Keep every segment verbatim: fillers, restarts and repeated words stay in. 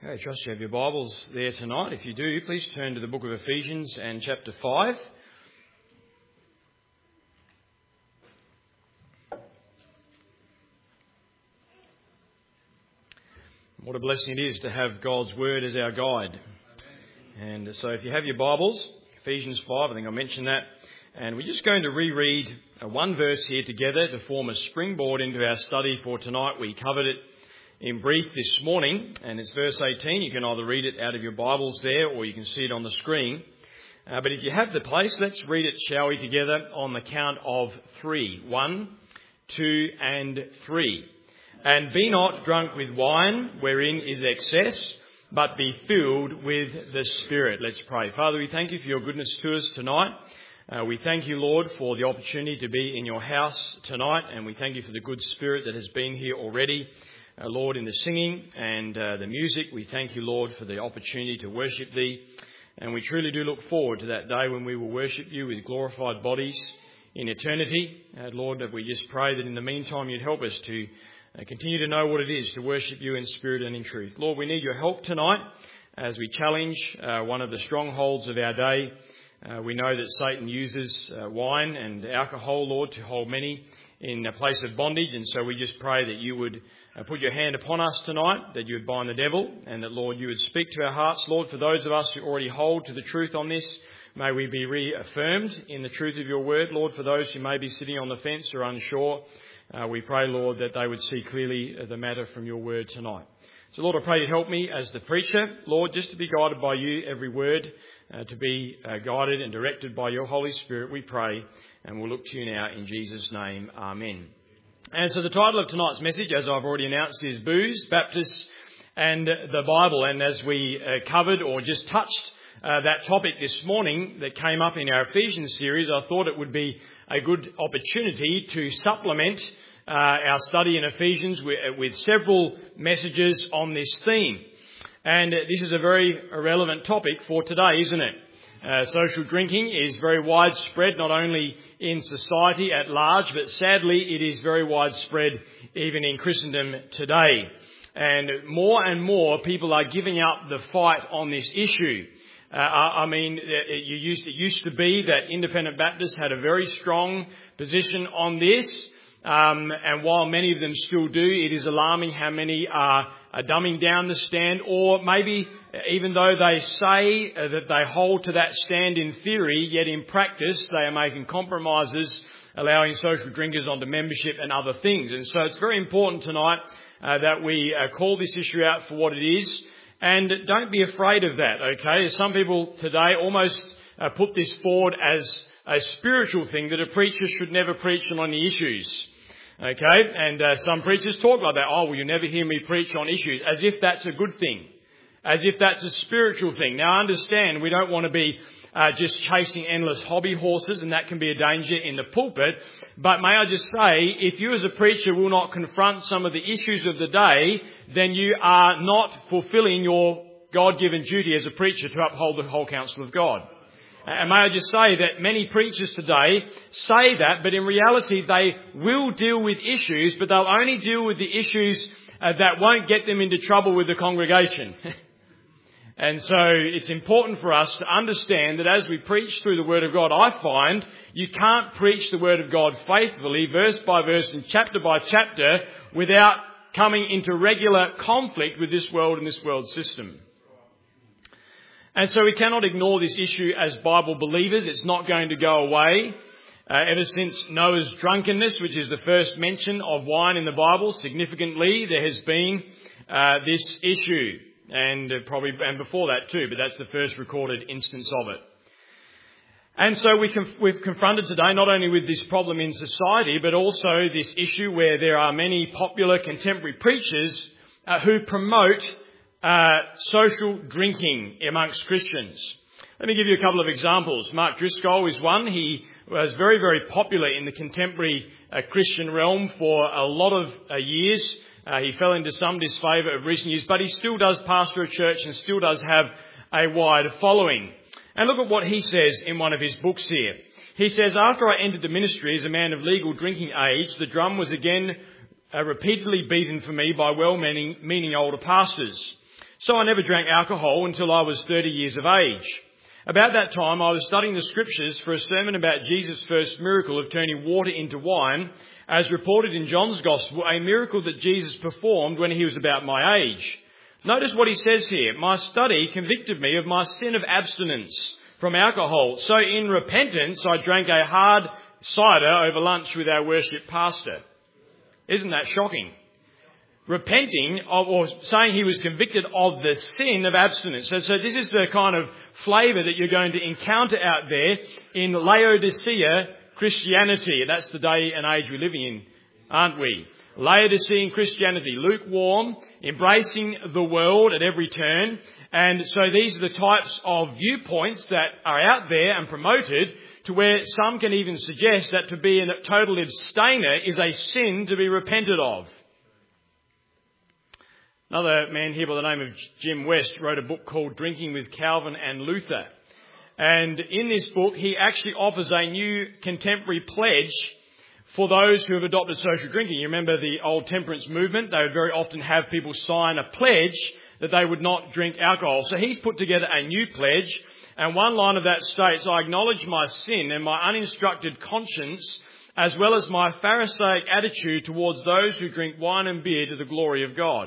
Okay, I trust you have your Bibles there tonight. If you do, please turn to the book of Ephesians and chapter five. What a blessing it is to have God's Word as our guide. And so if you have your Bibles, Ephesians five, I think I mentioned that. And we're just going to reread one verse here together to form a springboard into our study for tonight. We covered it in brief this morning, and it's verse eighteen. You can either read it out of your Bibles there, or you can see it on the screen. Uh, but if you have the place, let's read it, shall we, together on the count of three. One, two, and three. And be not drunk with wine, wherein is excess, but be filled with the Spirit. Let's pray. Father, we thank you for your goodness to us tonight. Uh, we thank you, Lord, for the opportunity to be in your house tonight, and we thank you for the good Spirit that has been here already. Uh, Lord, in the singing and uh, the music, we thank you, Lord, for the opportunity to worship thee. And we truly do look forward to that day when we will worship you with glorified bodies in eternity. Uh, Lord, that we just pray that in the meantime you'd help us to uh, continue to know what it is to worship you in spirit and in truth. Lord, we need your help tonight as we challenge uh, one of the strongholds of our day. Uh, we know that Satan uses uh, wine and alcohol, Lord, to hold many in a place of bondage. And so we just pray that you would Uh, put your hand upon us tonight, that you would bind the devil, and that, Lord, you would speak to our hearts. Lord, for those of us who already hold to the truth on this, may we be reaffirmed in the truth of your word. Lord, for those who may be sitting on the fence or unsure, uh, we pray, Lord, that they would see clearly the matter from your word tonight. So, Lord, I pray you help me as the preacher, Lord, just to be guided by you, every word, uh, to be uh, guided and directed by your Holy Spirit, we pray, and we'll look to you now in Jesus' name. Amen. And so the title of tonight's message, as I've already announced, is Booze, Baptists and the Bible. And as we uh, covered or just touched uh, that topic this morning that came up in our Ephesians series, I thought it would be a good opportunity to supplement uh, our study in Ephesians with, with several messages on this theme. And this is a very relevant topic for today, isn't it? Uh, social drinking is very widespread, not only in society at large, but sadly it is very widespread even in Christendom today. And more and more people are giving up the fight on this issue. Uh, I mean, it used, it used to be that Independent Baptists had a very strong position on this. Um, and while many of them still do, it is alarming how many are, are dumbing down the stand, or maybe even though they say uh, that they hold to that stand in theory, yet in practice they are making compromises, allowing social drinkers onto membership and other things. And so it's very important tonight uh, that we uh, call this issue out for what it is, and don't be afraid of that, okay? Some people today almost uh, put this forward as a spiritual thing, that a preacher should never preach on any issues. Okay, and uh, some preachers talk like that. Oh, well, you never hear me preach on issues, as if that's a good thing, as if that's a spiritual thing. Now, understand, we don't want to be uh, just chasing endless hobby horses, and that can be a danger in the pulpit. But may I just say, if you as a preacher will not confront some of the issues of the day, then you are not fulfilling your God-given duty as a preacher to uphold the whole counsel of God. And may I just say that many preachers today say that, but in reality they will deal with issues, but they'll only deal with the issues uh, that won't get them into trouble with the congregation. And so it's important for us to understand that as we preach through the Word of God, I find you can't preach the Word of God faithfully, verse by verse and chapter by chapter, without coming into regular conflict with this world and this world system. And so we cannot ignore this issue as Bible believers. It's not going to go away. Uh, ever since Noah's drunkenness, which is the first mention of wine in the Bible, significantly there has been uh, this issue. And uh, probably and before that too, but that's the first recorded instance of it. And so we conf- we've confronted today not only with this problem in society, but also this issue where there are many popular contemporary preachers uh, who promote Uh, social drinking amongst Christians. Let me give you a couple of examples. Mark Driscoll is one. He was very, very popular in the contemporary uh, Christian realm for a lot of uh, years. Uh, he fell into some disfavour of recent years, but he still does pastor a church and still does have a wide following. And look at what he says in one of his books here. He says, "After I entered the ministry as a man of legal drinking age, the drum was again uh, repeatedly beaten for me by well-meaning meaning older pastors. So I never drank alcohol until I was thirty years of age. About that time, I was studying the scriptures for a sermon about Jesus' first miracle of turning water into wine, as reported in John's Gospel, a miracle that Jesus performed when he was about my age. Notice what he says here. My study convicted me of my sin of abstinence from alcohol. So in repentance, I drank a hard cider over lunch with our worship pastor. Isn't that shocking? Repenting of, or saying he was convicted of the sin of abstinence. So, so this is the kind of flavour that you're going to encounter out there in Laodicea Christianity. That's the day and age we're living in, aren't we? Laodicean Christianity, lukewarm, embracing the world at every turn. And so these are the types of viewpoints that are out there and promoted, to where some can even suggest that to be a total abstainer is a sin to be repented of. Another man here by the name of Jim West wrote a book called Drinking with Calvin and Luther. And in this book, he actually offers a new contemporary pledge for those who have adopted social drinking. You remember the old temperance movement? They would very often have people sign a pledge that they would not drink alcohol. So he's put together a new pledge, and one line of that states, I acknowledge my sin and my uninstructed conscience, as well as my Pharisaic attitude towards those who drink wine and beer to the glory of God.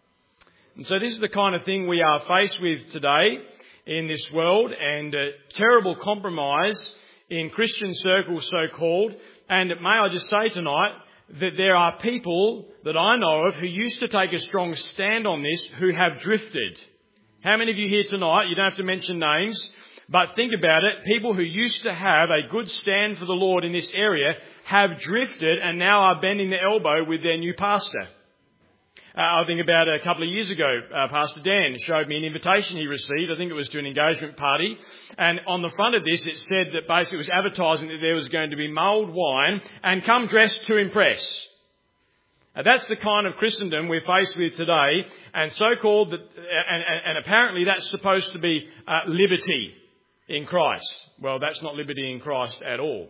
And so this is the kind of thing we are faced with today in this world, and a terrible compromise in Christian circles, so-called. And may I just say tonight that there are people that I know of who used to take a strong stand on this who have drifted. How many of you here tonight, you don't have to mention names, but think about it, people who used to have a good stand for the Lord in this area have drifted and now are bending the elbow with their new pastor. Uh, I think about a couple of years ago, uh, Pastor Dan showed me an invitation he received. I think it was to an engagement party. And on the front of this, it said that basically it was advertising that there was going to be mulled wine and come dressed to impress. Uh, that's the kind of Christendom we're faced with today. And so-called, that, and, and, and apparently that's supposed to be uh, liberty in Christ. Well, that's not liberty in Christ at all.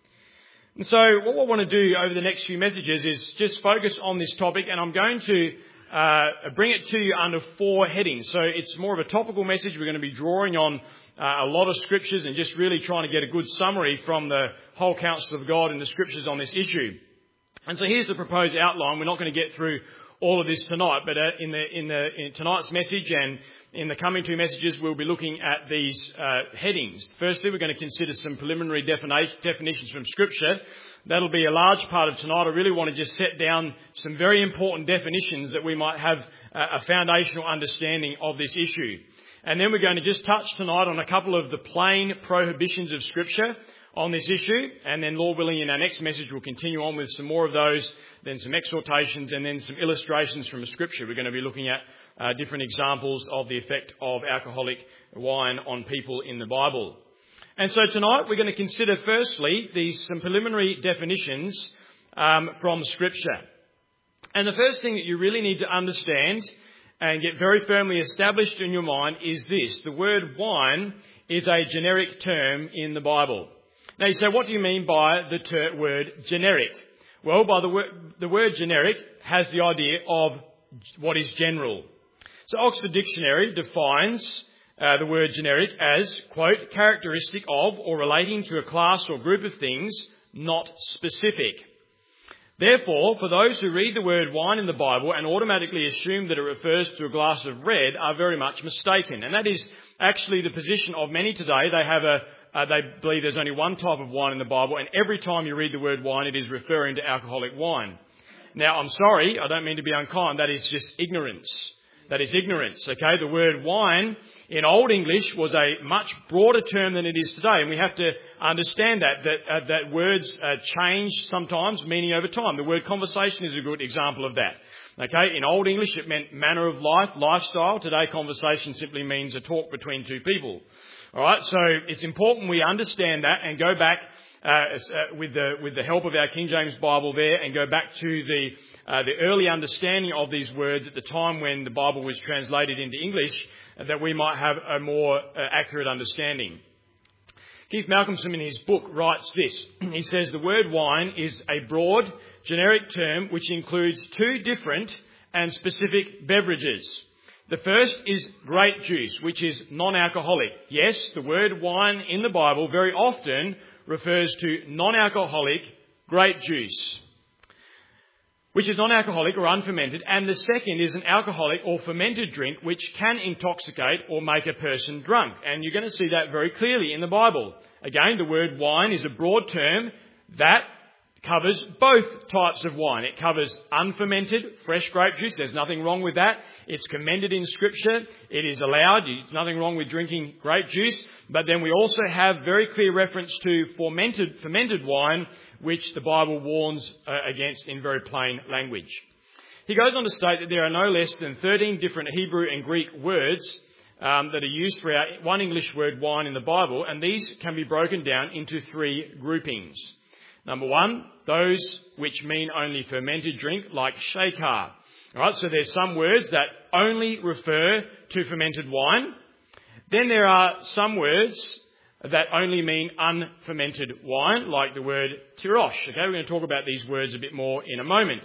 And so what I want to do over the next few messages is just focus on this topic, and I'm going to uh, bring it to you under four headings. So it's more of a topical message. We're going to be drawing on uh, a lot of scriptures and just really trying to get a good summary from the whole counsel of God in the scriptures on this issue. And so here's the proposed outline. We're not going to get through all of this tonight, but uh, in the in the in tonight's message and in the coming two messages, we'll be looking at these uh, headings. Firstly, we're going to consider some preliminary defini- definitions from Scripture. That'll be a large part of tonight. I really want to just set down some very important definitions that we might have uh, a foundational understanding of this issue. And then we're going to just touch tonight on a couple of the plain prohibitions of Scripture on this issue. And then, Lord willing, in our next message, we'll continue on with some more of those, then some exhortations, and then some illustrations from Scripture. We're going to be looking at Uh, different examples of the effect of alcoholic wine on people in the Bible. And so tonight we're going to consider firstly these some preliminary definitions um, from Scripture. And the first thing that you really need to understand and get very firmly established in your mind is this. The word wine is a generic term in the Bible. Now you say, what do you mean by the ter- word generic? Well, by the, wor- the word generic has the idea of what is general. So Oxford Dictionary defines uh, the word generic as, quote, characteristic of or relating to a class or group of things, not specific. Therefore, for those who read the word wine in the Bible and automatically assume that it refers to a glass of red are very much mistaken. And that is actually the position of many today. They have a, uh, they believe there's only one type of wine in the Bible, and every time you read the word wine, it is referring to alcoholic wine. Now, I'm sorry, I don't mean to be unkind. That is just ignorance. That is ignorance, okay? The word wine in Old English was a much broader term than it is today. And we have to understand that, that, uh, that words uh, change sometimes, meaning over time. The word conversation is a good example of that. Okay? In Old English, it meant manner of life, lifestyle. Today, conversation simply means a talk between two people. All right? So it's important we understand that and go back uh, uh, with the with the help of our King James Bible there and go back to the Uh, the early understanding of these words at the time when the Bible was translated into English, uh, that we might have a more uh, accurate understanding. Keith Malcolmson in his book writes this. He says the word wine is a broad, generic term which includes two different and specific beverages. The first is grape juice, which is non-alcoholic. Yes, the word wine in the Bible very often refers to non-alcoholic grape juice, which is non-alcoholic or unfermented. And the second is an alcoholic or fermented drink, which can intoxicate or make a person drunk. And you're going to see that very clearly in the Bible. Again, the word wine is a broad term that covers both types of wine. It covers unfermented, fresh grape juice. There's nothing wrong with that. It's commended in Scripture. It is allowed. There's nothing wrong with drinking grape juice. But then we also have very clear reference to fermented, fermented wine, which the Bible warns uh, against in very plain language. He goes on to state that there are no less than thirteen different Hebrew and Greek words um, that are used for our one English word wine in the Bible, and these can be broken down into three groupings. Number one, those which mean only fermented drink, like shakar. All right, so there's some words that only refer to fermented wine. Then there are some words that only mean unfermented wine, like the word tirosh. Okay, we're going to talk about these words a bit more in a moment.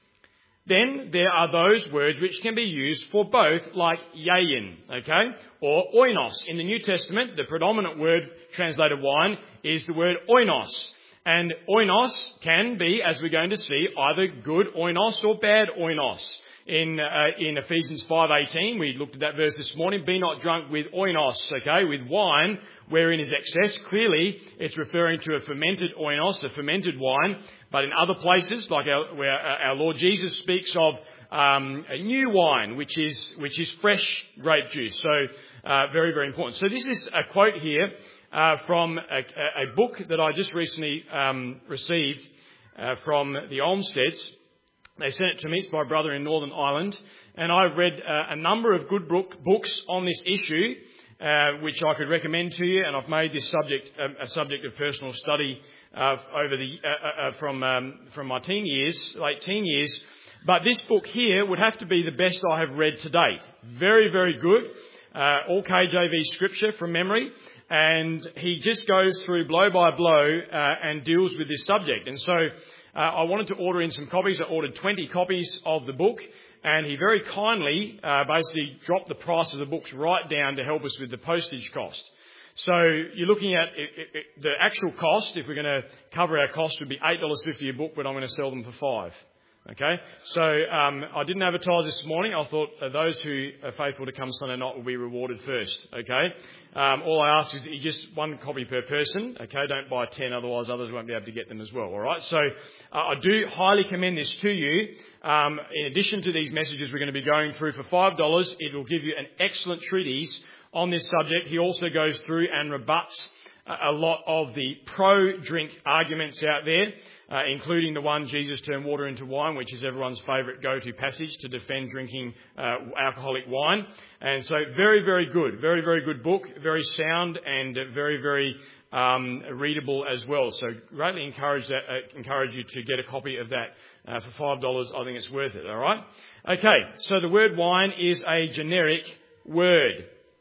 Then there are those words which can be used for both, like yayin, okay, or oinos. In the New Testament, the predominant word translated wine is the word oinos. And oinos can be, as we're going to see, either good oinos or bad oinos. In uh, in Ephesians five eighteen, we looked at that verse this morning, be not drunk with oinos, okay, with wine, wherein is excess. Clearly, it's referring to a fermented oinos, a fermented wine. But in other places, like our, where our Lord Jesus speaks of um, a new wine, which is which is fresh grape juice. So, uh, very, very important. So this is a quote here Uh, from a, a book that I just recently um, received uh, from the Olmsteds. They sent it to me. It's by a brother in Northern Ireland. And I've read uh, a number of good book, books on this issue, uh, which I could recommend to you. And I've made this subject um, a subject of personal study uh, over the uh, uh, from um, from my teen years, late teen years. But this book here would have to be the best I have read to date. Very, very good. Uh, all K J V scripture from memory. And he just goes through blow by blow uh, and deals with this subject. And so uh, I wanted to order in some copies. I ordered twenty copies of the book. And he very kindly uh, basically dropped the price of the books right down to help us with the postage cost. So you're looking at it, it, it, the actual cost, if we're going to cover our cost, would be eight dollars fifty a book, but I'm going to sell them for five. Okay, so um, I didn't advertise this morning. I thought uh, those who are faithful to come Sunday night will be rewarded first. Okay, um, all I ask is that you just one copy per person. Okay, don't buy ten, otherwise others won't be able to get them as well. All right, so uh, I do highly commend this to you. Um, in addition to these messages we're going to be going through for five dollars, it will give you an excellent treatise on this subject. He also goes through and rebuts a lot of the pro-drink arguments out there. Uh, including the one Jesus turned water into wine, which is everyone's favourite go-to passage to defend drinking uh, alcoholic wine. And so very, very good, very, very good book, very sound and very, very um, readable as well. So greatly encourage that, uh, encourage you to get a copy of that uh, for five dollars. I think it's worth it, all right? Okay, so the word wine is a generic word.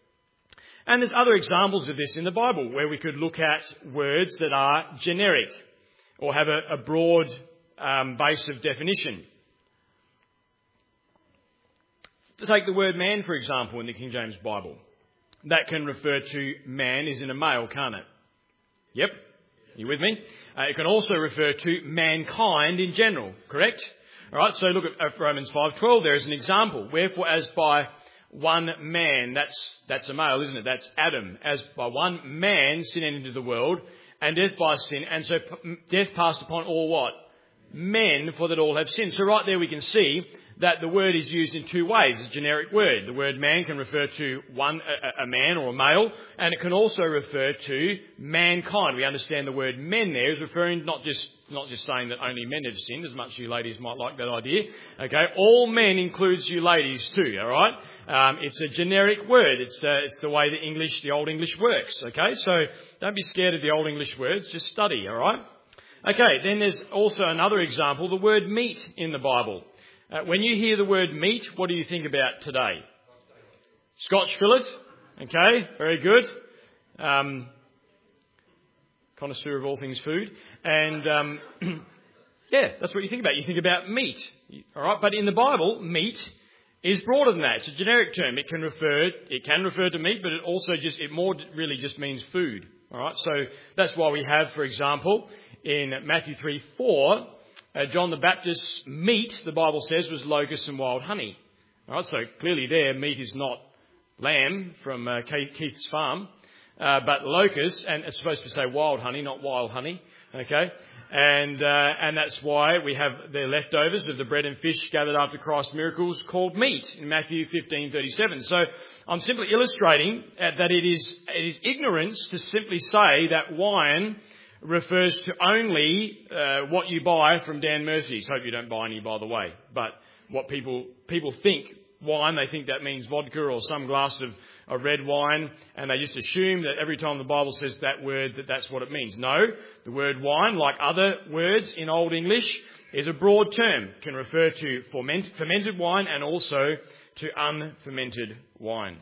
And there's other examples of this in the Bible where we could look at words that are generic, or have a, a broad um, base of definition. To take the word man, for example, in the King James Bible. That can refer to man as in a male, can't it? Yep. You with me? Uh, it can also refer to mankind in general, correct? All right, so look at Romans five twelve. There is an example. Wherefore, as by one man, that's that's a male, isn't it? That's Adam. As by one man sin entered into the world, and death by sin, and so death passed upon all what? Men, for that all have sinned. So right there we can see that the word is used in two ways, a generic word. The word man can refer to one, a, a man or a male, and it can also refer to mankind. We understand the word men there is referring not just not just saying that only men have sinned, as much as you ladies might like that idea. Okay, all men includes you ladies too, all right? Um, it's a generic word. It's uh, it's the way the English, the Old English works. Okay, so don't be scared of the Old English words. Just study, all right? Okay, then there's also another example, the word meat in the Bible. Uh, when you hear the word meat, what do you think about today? Scotch fillet. Okay, very good. Um, connoisseur of all things food. And um, yeah, that's what you think about. You think about meat. All right, but in the Bible, meat is broader than that. It's a generic term. It can refer, it can refer to meat, but it also just, it more really just means food. All right. So that's why we have, for example, in Matthew three four, uh, John the Baptist's meat, the Bible says, was locusts and wild honey. All right. So clearly there, meat is not lamb from uh, Keith's farm, uh, but locusts, and it's supposed to say wild honey, not wild honey. Okay. And uh, and that's why we have the leftovers of the bread and fish gathered after Christ's miracles called meat in Matthew fifteen thirty-seven. So I'm simply illustrating uh, that it is it is ignorance to simply say that wine refers to only uh, what you buy from Dan Murphy's. Hope you don't buy any, by the way. But what people people think wine, they think that means vodka or some glass of, of red wine, and they just assume that every time the Bible says that word, that that's what it means. No, the word wine, like other words in Old English, is a broad term. It can refer to ferment, fermented wine and also to unfermented wine.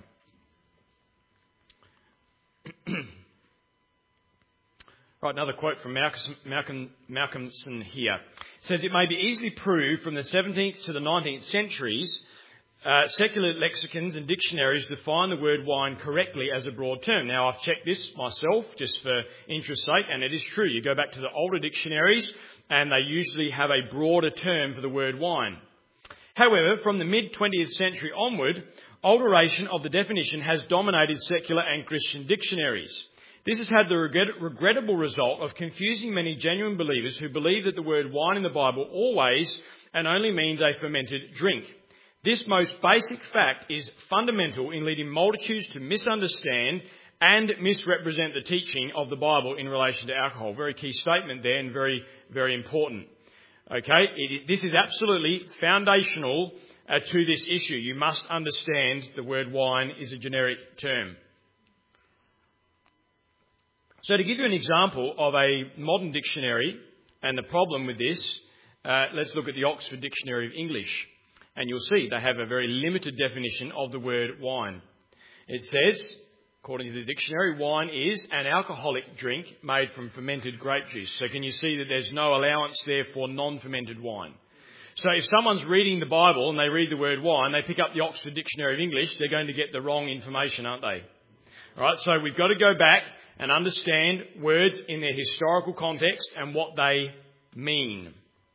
Right, another quote from Malcolm, Malcolm, Malcolmson here. It says, "It may be easily proved from the seventeenth to the nineteenth centuries, Uh, secular lexicons and dictionaries define the word wine correctly as a broad term." Now, I've checked this myself just for interest's sake, and it is true. You go back to the older dictionaries, and they usually have a broader term for the word wine. However, from the mid-twentieth century onward, alteration of the definition has dominated secular and Christian dictionaries. This has had the regret- regrettable result of confusing many genuine believers who believe that the word wine in the Bible always and only means a fermented drink. This most basic fact is fundamental in leading multitudes to misunderstand and misrepresent the teaching of the Bible in relation to alcohol. Very key statement there, and very, very important. Okay, it, this is absolutely foundational uh, to this issue. You must understand the word wine is a generic term. So to give you an example of a modern dictionary and the problem with this, uh, let's look at the Oxford Dictionary of English. And you'll see they have a very limited definition of the word wine. It says, according to the dictionary, wine is an alcoholic drink made from fermented grape juice. So can you see that there's no allowance there for non-fermented wine? So if someone's reading the Bible and they read the word wine, they pick up the Oxford Dictionary of English, they're going to get the wrong information, aren't they? All right, so we've got to go back and understand words in their historical context and what they mean.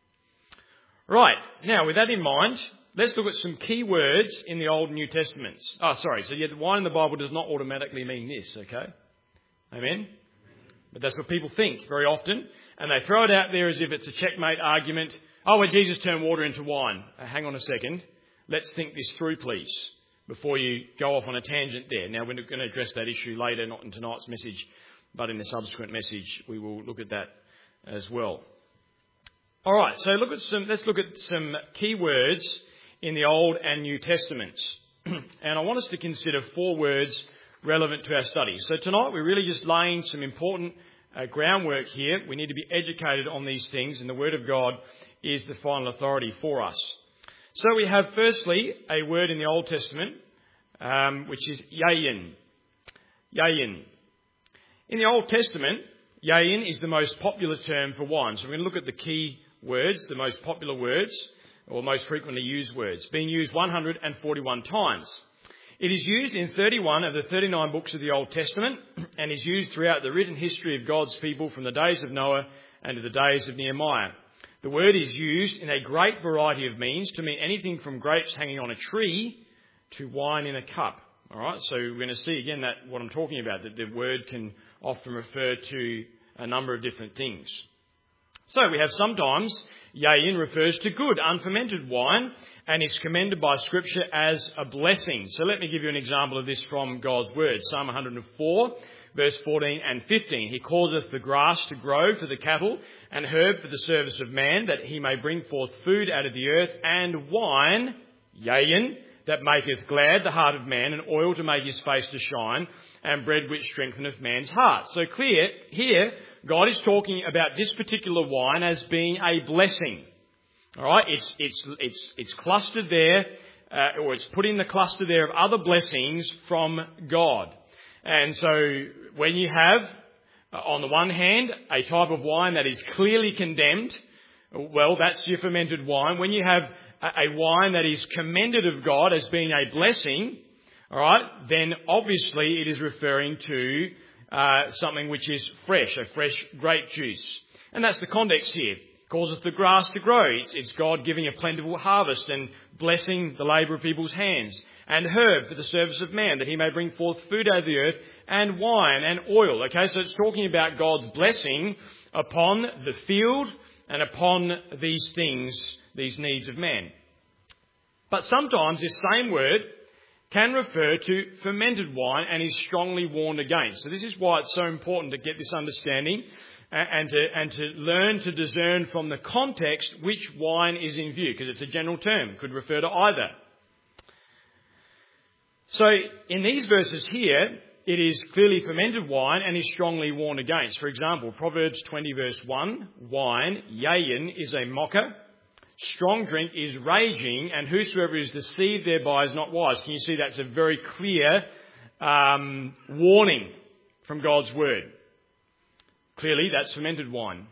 Right, now with that in mind, let's look at some key words in the Old and New Testaments. Oh, sorry. So yet wine in the Bible does not automatically mean this, okay? Amen? But that's what people think very often. And they throw it out there as if it's a checkmate argument. Oh, well, Jesus turned water into wine. Uh, hang on a second. Let's think this through, please, before you go off on a tangent there. Now, we're going to address that issue later, not in tonight's message, but in the subsequent message, we will look at that as well. All right. So look at some, let's look at some key words in the Old and New Testaments. And I want us to consider four words relevant to our study. So tonight we're really just laying some important uh, groundwork here. We need to be educated on these things, and the Word of God is the final authority for us. So we have firstly a word in the Old Testament, um, which is yayin. Yayin. In the Old Testament, yayin is the most popular term for wine. So we're going to look at the key words, the most popular words, or most frequently used words, being used one hundred forty-one times. It is used in thirty-one of the thirty-nine books of the Old Testament and is used throughout the written history of God's people from the days of Noah and to the days of Nehemiah. The word is used in a great variety of means to mean anything from grapes hanging on a tree to wine in a cup. All right, so we're going to see again that what I'm talking about, that the word can often refer to a number of different things. So we have sometimes yayin refers to good, unfermented wine and is commended by Scripture as a blessing. So let me give you an example of this from God's Word. Psalm one hundred four, verse fourteen and fifteen. He causeth the grass to grow for the cattle and herb for the service of man, that he may bring forth food out of the earth, and wine, yayin, that maketh glad the heart of man, and oil to make his face to shine, and bread which strengtheneth man's heart. So clear, here, God is talking about this particular wine as being a blessing. All right, it's it's it's it's clustered there, uh, or it's put in the cluster there of other blessings from God. And so, when you have, uh, on the one hand, a type of wine that is clearly condemned, well, that's your fermented wine. When you have a, a wine that is commended of God as being a blessing, all right, then obviously it is referring to uh, something which is fresh, a fresh grape juice. And that's the context here. It causes the grass to grow. It's, it's God giving a plentiful harvest and blessing the labour of people's hands. And herb for the service of man, that he may bring forth food out of the earth, and wine and oil. Okay, so it's talking about God's blessing upon the field and upon these things, these needs of man. But sometimes this same word can refer to fermented wine and is strongly warned against. So this is why it's so important to get this understanding and to, and to learn to discern from the context which wine is in view, because it's a general term. It could refer to either. So in these verses here, it is clearly fermented wine and is strongly warned against. For example, Proverbs twenty verse one, wine, yayin, is a mocker. Strong drink is raging, and whosoever is deceived thereby is not wise. Can you see that's a very clear um, warning from God's word? Clearly, that's fermented wine.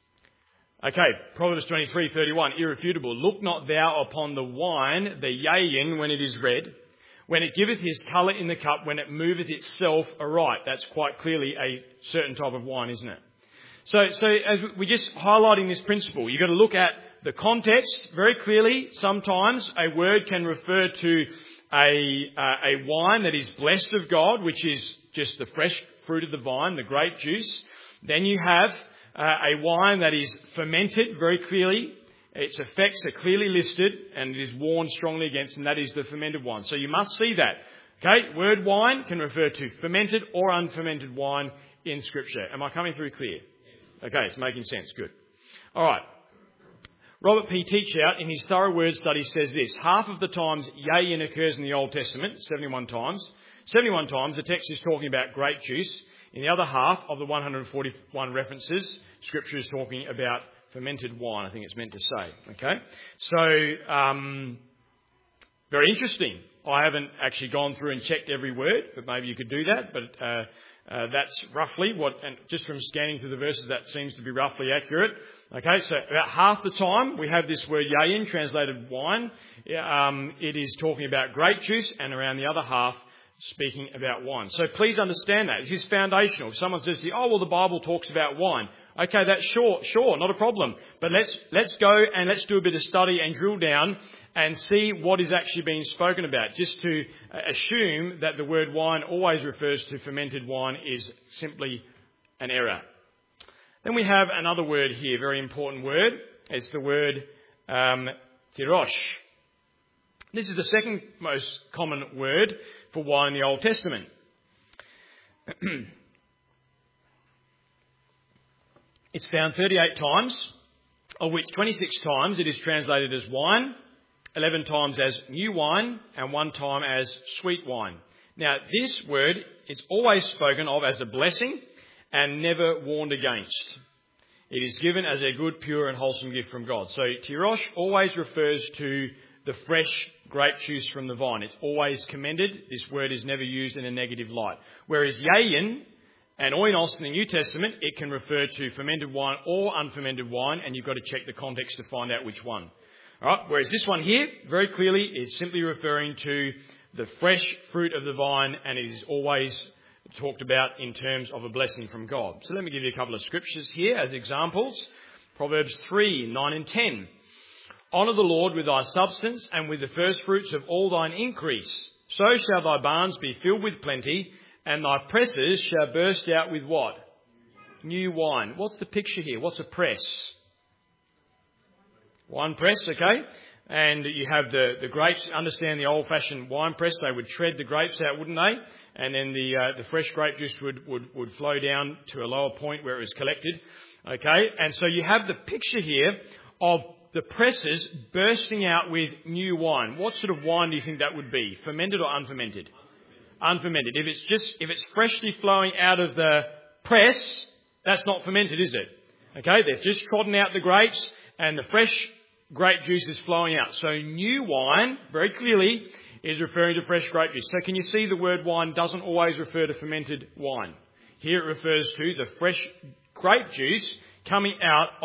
Okay, Proverbs twenty-three thirty-one, irrefutable. Look not thou upon the wine, the yayin, when it is red, when it giveth his colour in the cup, when it moveth itself aright. That's quite clearly a certain type of wine, isn't it? So, so as we're just highlighting this principle, you've got to look at the context very clearly. Sometimes a word can refer to a, uh, a wine that is blessed of God, which is just the fresh fruit of the vine, the grape juice. Then you have uh, a wine that is fermented very clearly. Its effects are clearly listed and it is warned strongly against, and that is the fermented wine. So you must see that. Okay, word wine can refer to fermented or unfermented wine in Scripture. Am I coming through clear? Okay, it's making sense. Good. All right. Robert P. Teachout, in his thorough word study, says this. Half of the times yayin occurs in the Old Testament, seventy-one times. seventy-one times the text is talking about grape juice. In the other half of the one hundred forty-one references, Scripture is talking about fermented wine, I think it's meant to say. Okay? So, um, very interesting. I haven't actually gone through and checked every word, but maybe you could do that. But uh, uh, that's roughly what, and just from scanning through the verses, that seems to be roughly accurate. Okay, so about half the time we have this word yayin, translated wine. Um, it is talking about grape juice, and around the other half, speaking about wine. So please understand that. This is foundational. If someone says to you, oh, well, the Bible talks about wine. Okay, that's sure, sure, not a problem. But let's let's go and let's do a bit of study and drill down and see what is actually being spoken about. Just to assume that the word wine always refers to fermented wine is simply an error. Then we have another word here, very important word. It's the word um, tirosh. This is the second most common word for wine in the Old Testament. It's found thirty-eight times, of which twenty-six times it is translated as wine, eleven times as new wine, and one time as sweet wine. Now, this word is always spoken of as a blessing and never warned against. It is given as a good, pure and wholesome gift from God. So, tirosh always refers to the fresh grape juice from the vine. It's always commended. This word is never used in a negative light. Whereas yayin and oinos in the New Testament, it can refer to fermented wine or unfermented wine, and you've got to check the context to find out which one. All right. Whereas this one here, very clearly, is simply referring to the fresh fruit of the vine, and it is always talked about in terms of a blessing from God. So let me give you a couple of scriptures here as examples. Proverbs three, nine and ten. Honour the Lord with thy substance and with the first fruits of all thine increase. So shall thy barns be filled with plenty, and thy presses shall burst out with what? New wine. What's the picture here? What's a press? Wine press, okay? And you have the, the grapes. Understand the old-fashioned wine press. They would tread the grapes out, wouldn't they? And then the uh, the fresh grape juice would, would, would flow down to a lower point where it was collected. Okay? And so you have the picture here of the presses bursting out with new wine. What sort of wine do you think that would be? Fermented or unfermented? Unfermented. If it's just, if it's freshly flowing out of the press, that's not fermented, is it? Okay? They've just trodden out the grapes and the fresh grape juice is flowing out. So new wine, very clearly, is referring to fresh grape juice. So can you see the word wine doesn't always refer to fermented wine? Here it refers to the fresh grape juice coming out of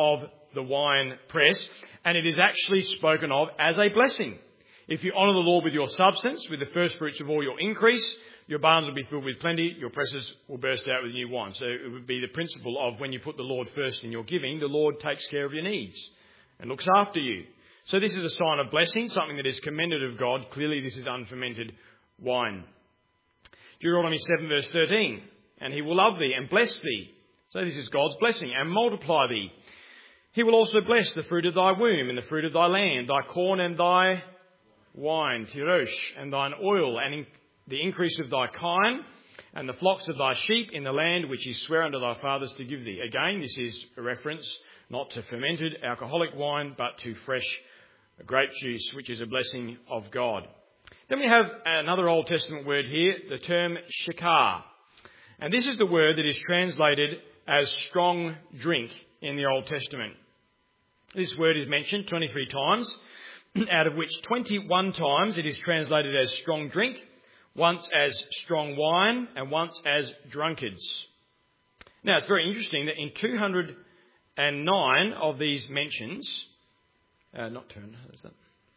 the wine press, and it is actually spoken of as a blessing. If you honour the Lord with your substance, with the first fruits of all your increase, your barns will be filled with plenty, your presses will burst out with new wine. So it would be the principle of when you put the Lord first in your giving, the Lord takes care of your needs and looks after you. So this is a sign of blessing, something that is commended of God. Clearly this is unfermented wine. Deuteronomy seven verse thirteen, and he will love thee and bless thee. So this is God's blessing, and multiply thee. He will also bless the fruit of thy womb and the fruit of thy land, thy corn and thy wine, tirosh, and thine oil, and in the increase of thy kine, and the flocks of thy sheep in the land which he sware unto thy fathers to give thee. Again, this is a reference not to fermented alcoholic wine, but to fresh grape juice, which is a blessing of God. Then we have another Old Testament word here, the term shakar. And this is the word that is translated as strong drink in the Old Testament. This word is mentioned twenty-three times, out of which twenty-one times it is translated as strong drink, once as strong wine, and once as drunkards. Now, it's very interesting that in two hundred nine of these mentions, uh, not two hundred, is that?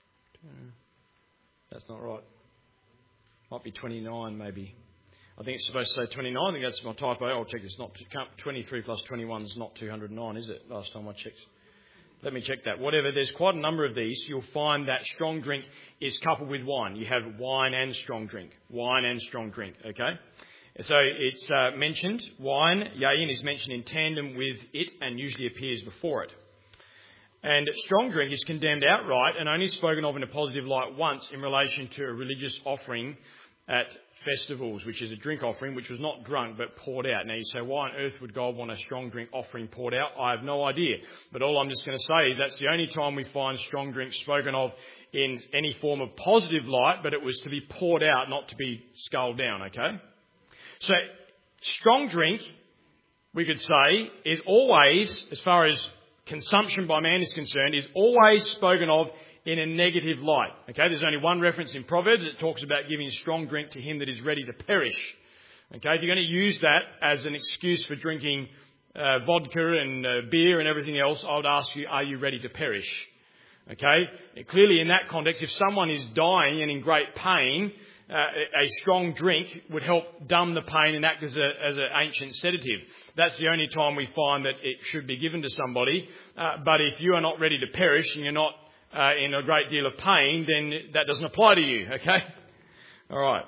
That's not right. Might be twenty-nine, maybe. I think it's supposed to say twenty-nine. I think that's my typo. I'll check. It's not twenty-three plus twenty-one is not two hundred nine, is it? Last time I checked. Let me check that. Whatever, there's quite a number of these. You'll find that strong drink is coupled with wine. You have wine and strong drink. Wine and strong drink, okay? So it's uh, mentioned, wine, yayin, is mentioned in tandem with it and usually appears before it. And strong drink is condemned outright and only spoken of in a positive light once in relation to a religious offering at festivals, which is a drink offering which was not drunk but poured out. Now you say, why on earth would God want a strong drink offering poured out? I have no idea. But all I'm just going to say is that's the only time we find strong drink spoken of in any form of positive light, but it was to be poured out, not to be sculled down, okay? So strong drink, we could say, is always, as far as consumption by man is concerned, is always spoken of in a negative light. Okay, there's only one reference in Proverbs that talks about giving strong drink to him that is ready to perish. Okay, if you're going to use that as an excuse for drinking uh, vodka and uh, beer and everything else, I would ask you, are you ready to perish? Okay, and clearly in that context, if someone is dying and in great pain, uh, a strong drink would help dumb the pain and act as a as an ancient sedative. That's the only time we find that it should be given to somebody. Uh, but if you are not ready to perish and you're not Uh, in a great deal of pain, then that doesn't apply to you, okay? All right.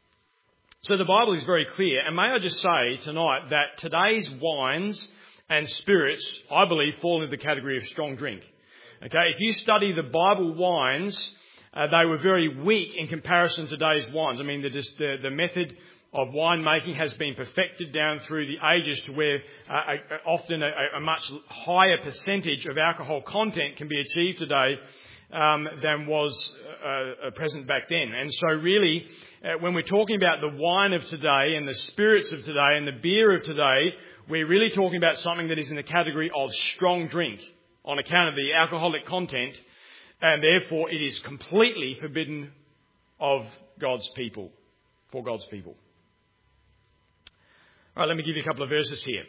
So the Bible is very clear, and may I just say tonight that today's wines and spirits, I believe, fall into the category of strong drink. Okay, if you study the Bible wines, uh, they were very weak in comparison to today's wines. I mean, the, the, the method of winemaking has been perfected down through the ages to where uh, a, a, often a, a much higher percentage of alcohol content can be achieved today um, than was uh, present back then. And so really, uh, when we're talking about the wine of today and the spirits of today and the beer of today, we're really talking about something that is in the category of strong drink on account of the alcoholic content, and therefore it is completely forbidden of God's people, for God's people. All right, let me give you a couple of verses here.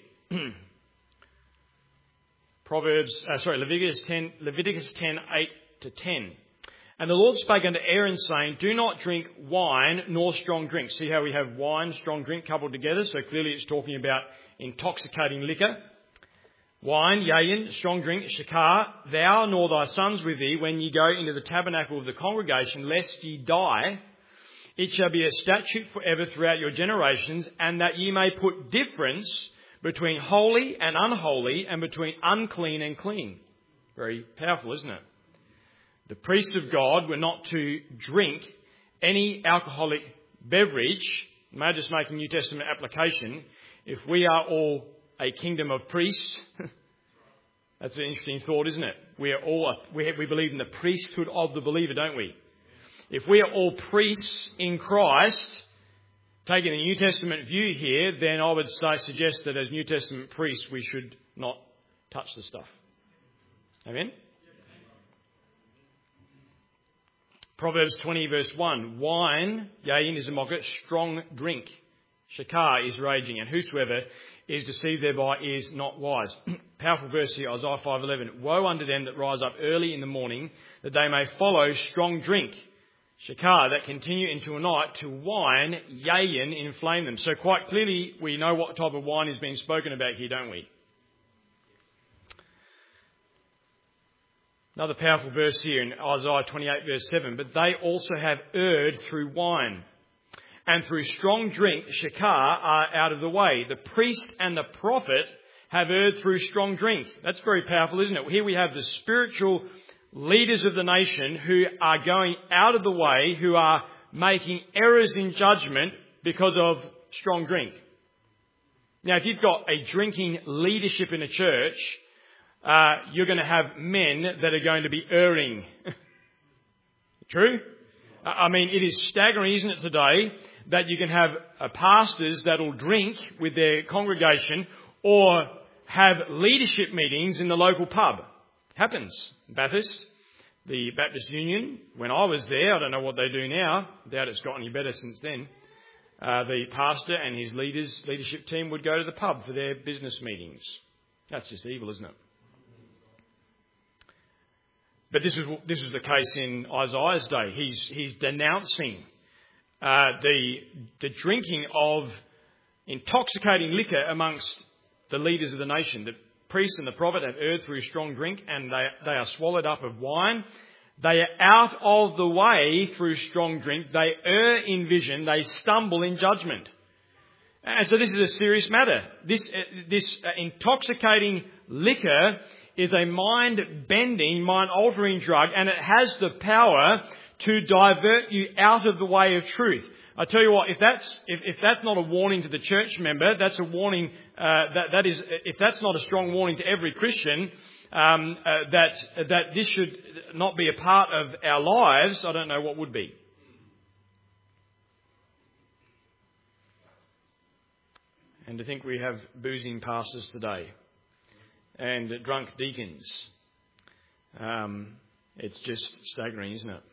Proverbs, uh, sorry, Leviticus ten, Leviticus ten, eight to ten. And the Lord spake unto Aaron, saying, do not drink wine nor strong drink. See how we have wine, strong drink coupled together? So clearly it's talking about intoxicating liquor. Wine, yayin, strong drink, shakar, thou nor thy sons with thee, when ye go into the tabernacle of the congregation, lest ye die. It shall be a statute forever throughout your generations, and that ye may put difference between holy and unholy, and between unclean and clean. Very powerful, isn't it? The priests of God were not to drink any alcoholic beverage. May I just make a New Testament application? If we are all a kingdom of priests, that's an interesting thought, isn't it? We are all, we, have, we believe in the priesthood of the believer, don't we? If we are all priests in Christ, taking the New Testament view here, then I would say, suggest that as New Testament priests, we should not touch the stuff. Amen? Proverbs twenty verse one, wine, yayin is a mocker, strong drink, Shakar is raging, and whosoever is deceived thereby is not wise. Powerful verse here, Isaiah five eleven. Woe unto them that rise up early in the morning, that they may follow strong drink. Shakar, that continue into a night, to wine, yayin, inflame them. So quite clearly we know what type of wine is being spoken about here, don't we? Another powerful verse here in Isaiah twenty-eight verse seven. But they also have erred through wine, and through strong drink Shakar are out of the way. The priest and the prophet have erred through strong drink. That's very powerful, isn't it? Here we have the spiritual leaders of the nation who are going out of the way, who are making errors in judgment because of strong drink. Now, if you've got a drinking leadership in a church, uh, you're going to have men that are going to be erring. True? I mean, it is staggering, isn't it, today, that you can have uh, pastors that will drink with their congregation or have leadership meetings in the local pub. Happens. Bathurst, the Baptist Union, when I was there, I don't know what they do now, I doubt it's got any better since then, uh, the pastor and his leaders, leadership team would go to the pub for their business meetings. That's just evil, isn't it? But this is this was the case in Isaiah's day. He's he's denouncing uh, the the drinking of intoxicating liquor amongst the leaders of the nation. The priest and the prophet have erred through strong drink, and they they are swallowed up of wine. They are out of the way through strong drink. They err in vision. They stumble in judgment. And so this is a serious matter. This uh, this uh, intoxicating liquor is a mind-bending, mind-altering drug, and it has the power to divert you out of the way of truth. I tell you what, if that's if, if that's not a warning to the church member, that's a warning. Uh, that that is, if that's not a strong warning to every Christian, um, uh, that that this should not be a part of our lives, I don't know what would be. And to think we have boozing pastors today and drunk deacons. Um, it's just staggering, isn't it?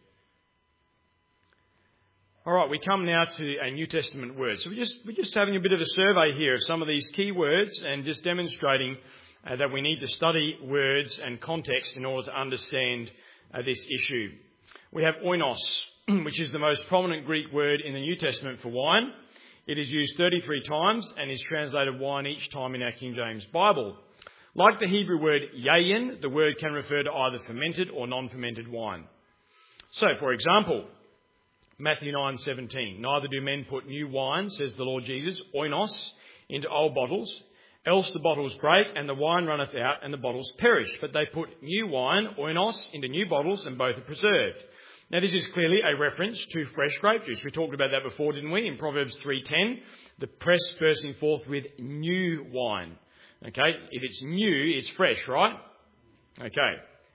All right, we come now to a New Testament word. So we're just, we're just having a bit of a survey here of some of these key words and just demonstrating uh, that we need to study words and context in order to understand uh, this issue. We have oinos, which is the most prominent Greek word in the New Testament for wine. It is used thirty-three times and is translated wine each time in our King James Bible. Like the Hebrew word yayin, the word can refer to either fermented or non-fermented wine. So, for example, Matthew nine seventeen, neither do men put new wine, says the Lord Jesus, oinos, into old bottles, else the bottles break and the wine runneth out and the bottles perish. But they put new wine, oinos, into new bottles and both are preserved. Now this is clearly a reference to fresh grape juice. We talked about that before, didn't we? In Proverbs three ten, the press bursting forth with new wine. Okay, if it's new, it's fresh, right? Okay.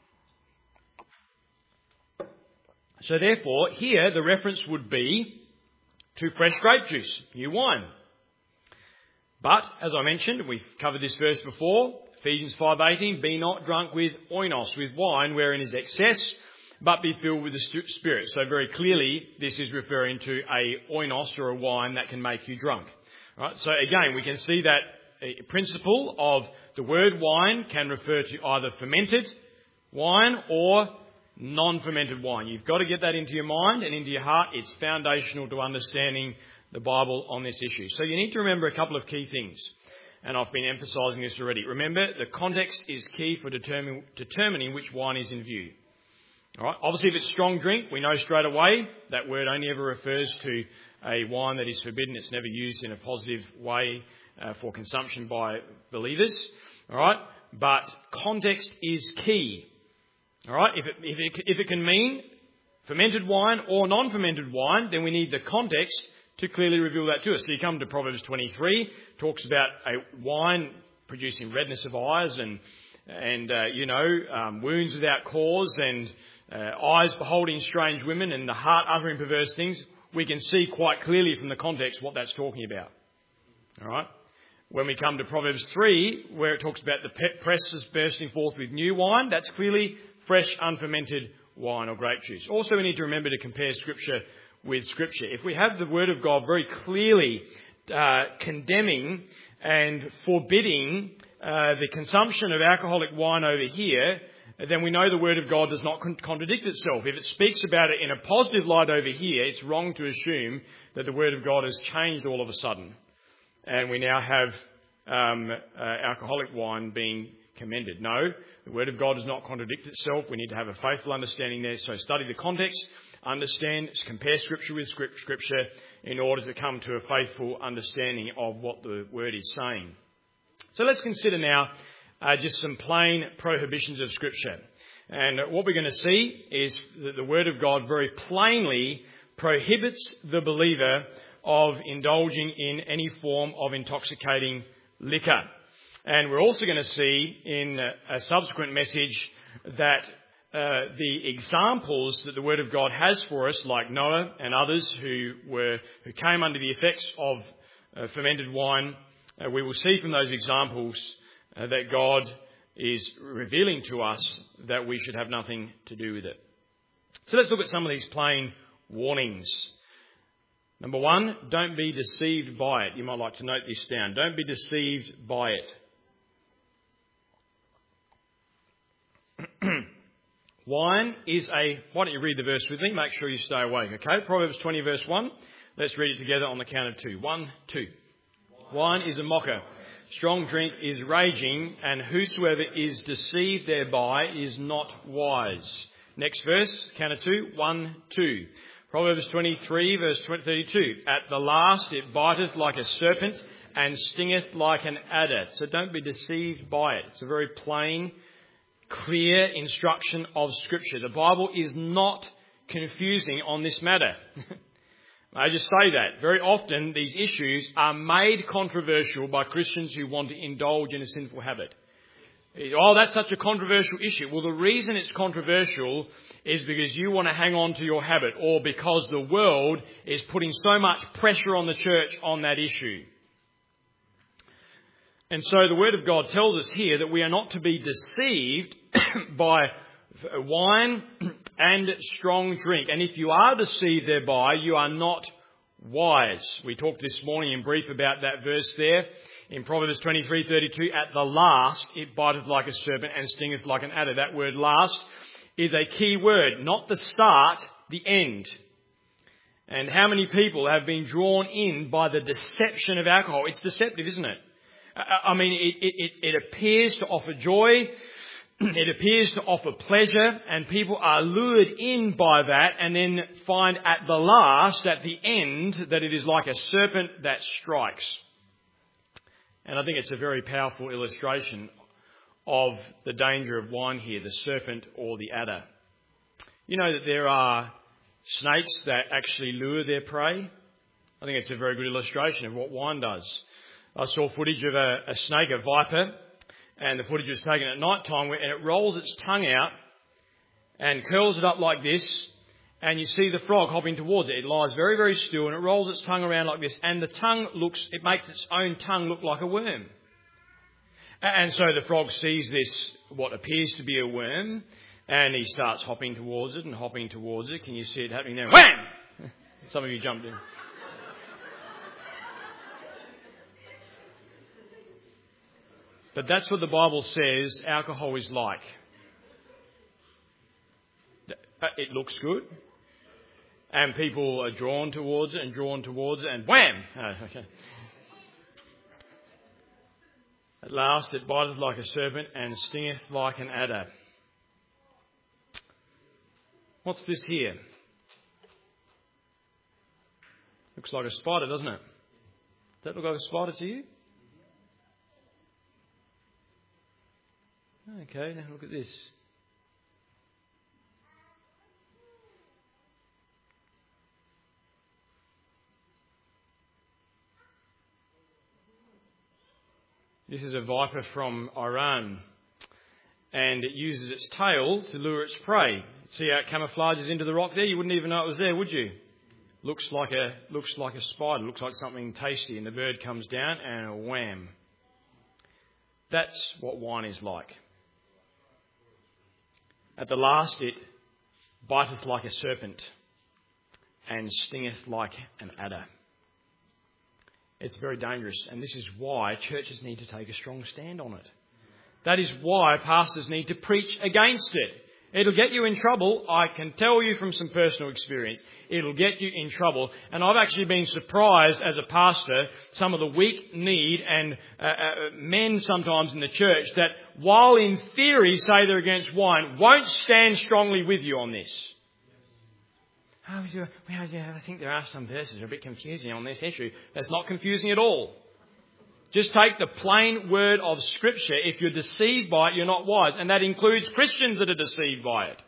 So therefore, here the reference would be to fresh grape juice, new wine. But, as I mentioned, we've covered this verse before, Ephesians five eighteen, be not drunk with oinos, with wine, wherein is excess, but be filled with the Spirit. So very clearly, this is referring to a oinos or a wine that can make you drunk. Right? So again, we can see that a principle of the word wine can refer to either fermented wine or non-fermented wine. You've got to get that into your mind and into your heart. It's foundational to understanding the Bible on this issue. So you need to remember a couple of key things. And I've been emphasising this already. Remember, the context is key for determining, determining which wine is in view. All right. Obviously, if it's strong drink, we know straight away that word only ever refers to a wine that is forbidden. It's never used in a positive way uh, for consumption by believers. All right. But context is key. All right. If it, if it, if it can mean fermented wine or non-fermented wine, then we need the context to clearly reveal that to us. So you come to Proverbs twenty-three, talks about a wine producing redness of eyes and, and uh, you know, um, wounds without cause and uh, eyes beholding strange women and the heart uttering perverse things. We can see quite clearly from the context what that's talking about. All right. When we come to Proverbs three, where it talks about the presses bursting forth with new wine, that's clearly fresh, unfermented wine or grape juice. Also, we need to remember to compare Scripture with Scripture. If we have the Word of God very clearly uh, condemning and forbidding uh, the consumption of alcoholic wine over here, then we know the Word of God does not con- contradict itself. If it speaks about it in a positive light over here, it's wrong to assume that the Word of God has changed all of a sudden. And we now have um, uh, alcoholic wine being commended. No, the Word of God does not contradict itself. We need to have a faithful understanding there. So study the context, understand, compare Scripture with Scripture in order to come to a faithful understanding of what the Word is saying. So let's consider now Uh, just some plain prohibitions of Scripture. And what we're going to see is that the Word of God very plainly prohibits the believer of indulging in any form of intoxicating liquor. And we're also going to see in a subsequent message that uh, the examples that the Word of God has for us, like Noah and others who were who came under the effects of uh, fermented wine, uh, we will see from those examples Uh, that God is revealing to us that we should have nothing to do with it. So let's look at some of these plain warnings. Number one, don't be deceived by it. You might like to note this down. Don't be deceived by it. Wine is a... Why don't you read the verse with me? Make sure you stay awake, okay? Proverbs twenty verse one. Let's read it together on the count of two. One, two. Wine is a mocker. Strong drink is raging, and whosoever is deceived thereby is not wise. Next verse, count of two. One, two. Proverbs twenty-three, verse thirty-two. At the last it biteth like a serpent, and stingeth like an adder. So don't be deceived by it. It's a very plain, clear instruction of Scripture. The Bible is not confusing on this matter. I just say that. Very often these issues are made controversial by Christians who want to indulge in a sinful habit. Oh, that's such a controversial issue. Well, the reason it's controversial is because you want to hang on to your habit, or because the world is putting so much pressure on the church on that issue. And so the Word of God tells us here that we are not to be deceived by wine and strong drink. And if you are deceived thereby, you are not wise. We talked this morning in brief about that verse there in Proverbs twenty-three thirty-two. At the last it biteth like a serpent and stingeth like an adder. That word last is a key word, not the start, the end. And how many people have been drawn in by the deception of alcohol? It's deceptive, isn't it? I mean, it, it, it appears to offer joy. It appears to offer pleasure, and people are lured in by that and then find at the last, at the end, that it is like a serpent that strikes. And I think it's a very powerful illustration of the danger of wine here, the serpent or the adder. You know that there are snakes that actually lure their prey. I think it's a very good illustration of what wine does. I saw footage of a, a snake, a viper, and the footage was taken at night time, and it rolls its tongue out and curls it up like this, and you see the frog hopping towards it. It lies very, very still, and it rolls its tongue around like this, and the tongue looks, it makes its own tongue look like a worm. And so the frog sees this, what appears to be a worm, and he starts hopping towards it and hopping towards it. Can you see it happening now? Wham! Some of you jumped in. But that's what the Bible says alcohol is like. It looks good, and people are drawn towards it and drawn towards it, and wham! Oh, okay. At last it biteth like a serpent and stingeth like an adder. What's this here? Looks like a spider, doesn't it? Does that look like a spider to you? Okay, now look at this. This is a viper from Iran, and it uses its tail to lure its prey. See how it camouflages into the rock there? You wouldn't even know it was there, would you? Looks like a looks like a spider, looks like something tasty, and the bird comes down and wham. That's what wine is like. At the last it biteth like a serpent and stingeth like an adder. It's very dangerous, and this is why churches need to take a strong stand on it. That is why pastors need to preach against it. It'll get you in trouble. I can tell you from some personal experience. It'll get you in trouble. And I've actually been surprised as a pastor, some of the weak-kneed and uh, uh, men sometimes in the church that, while in theory say they're against wine, won't stand strongly with you on this. Oh, well, yeah, I think there are some verses that are a bit confusing on this issue. That's not confusing at all. Just take the plain word of Scripture. If you're deceived by it, you're not wise. And that includes Christians that are deceived by it.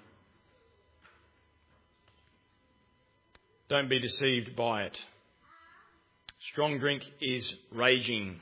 Don't be deceived by it. Strong drink is raging.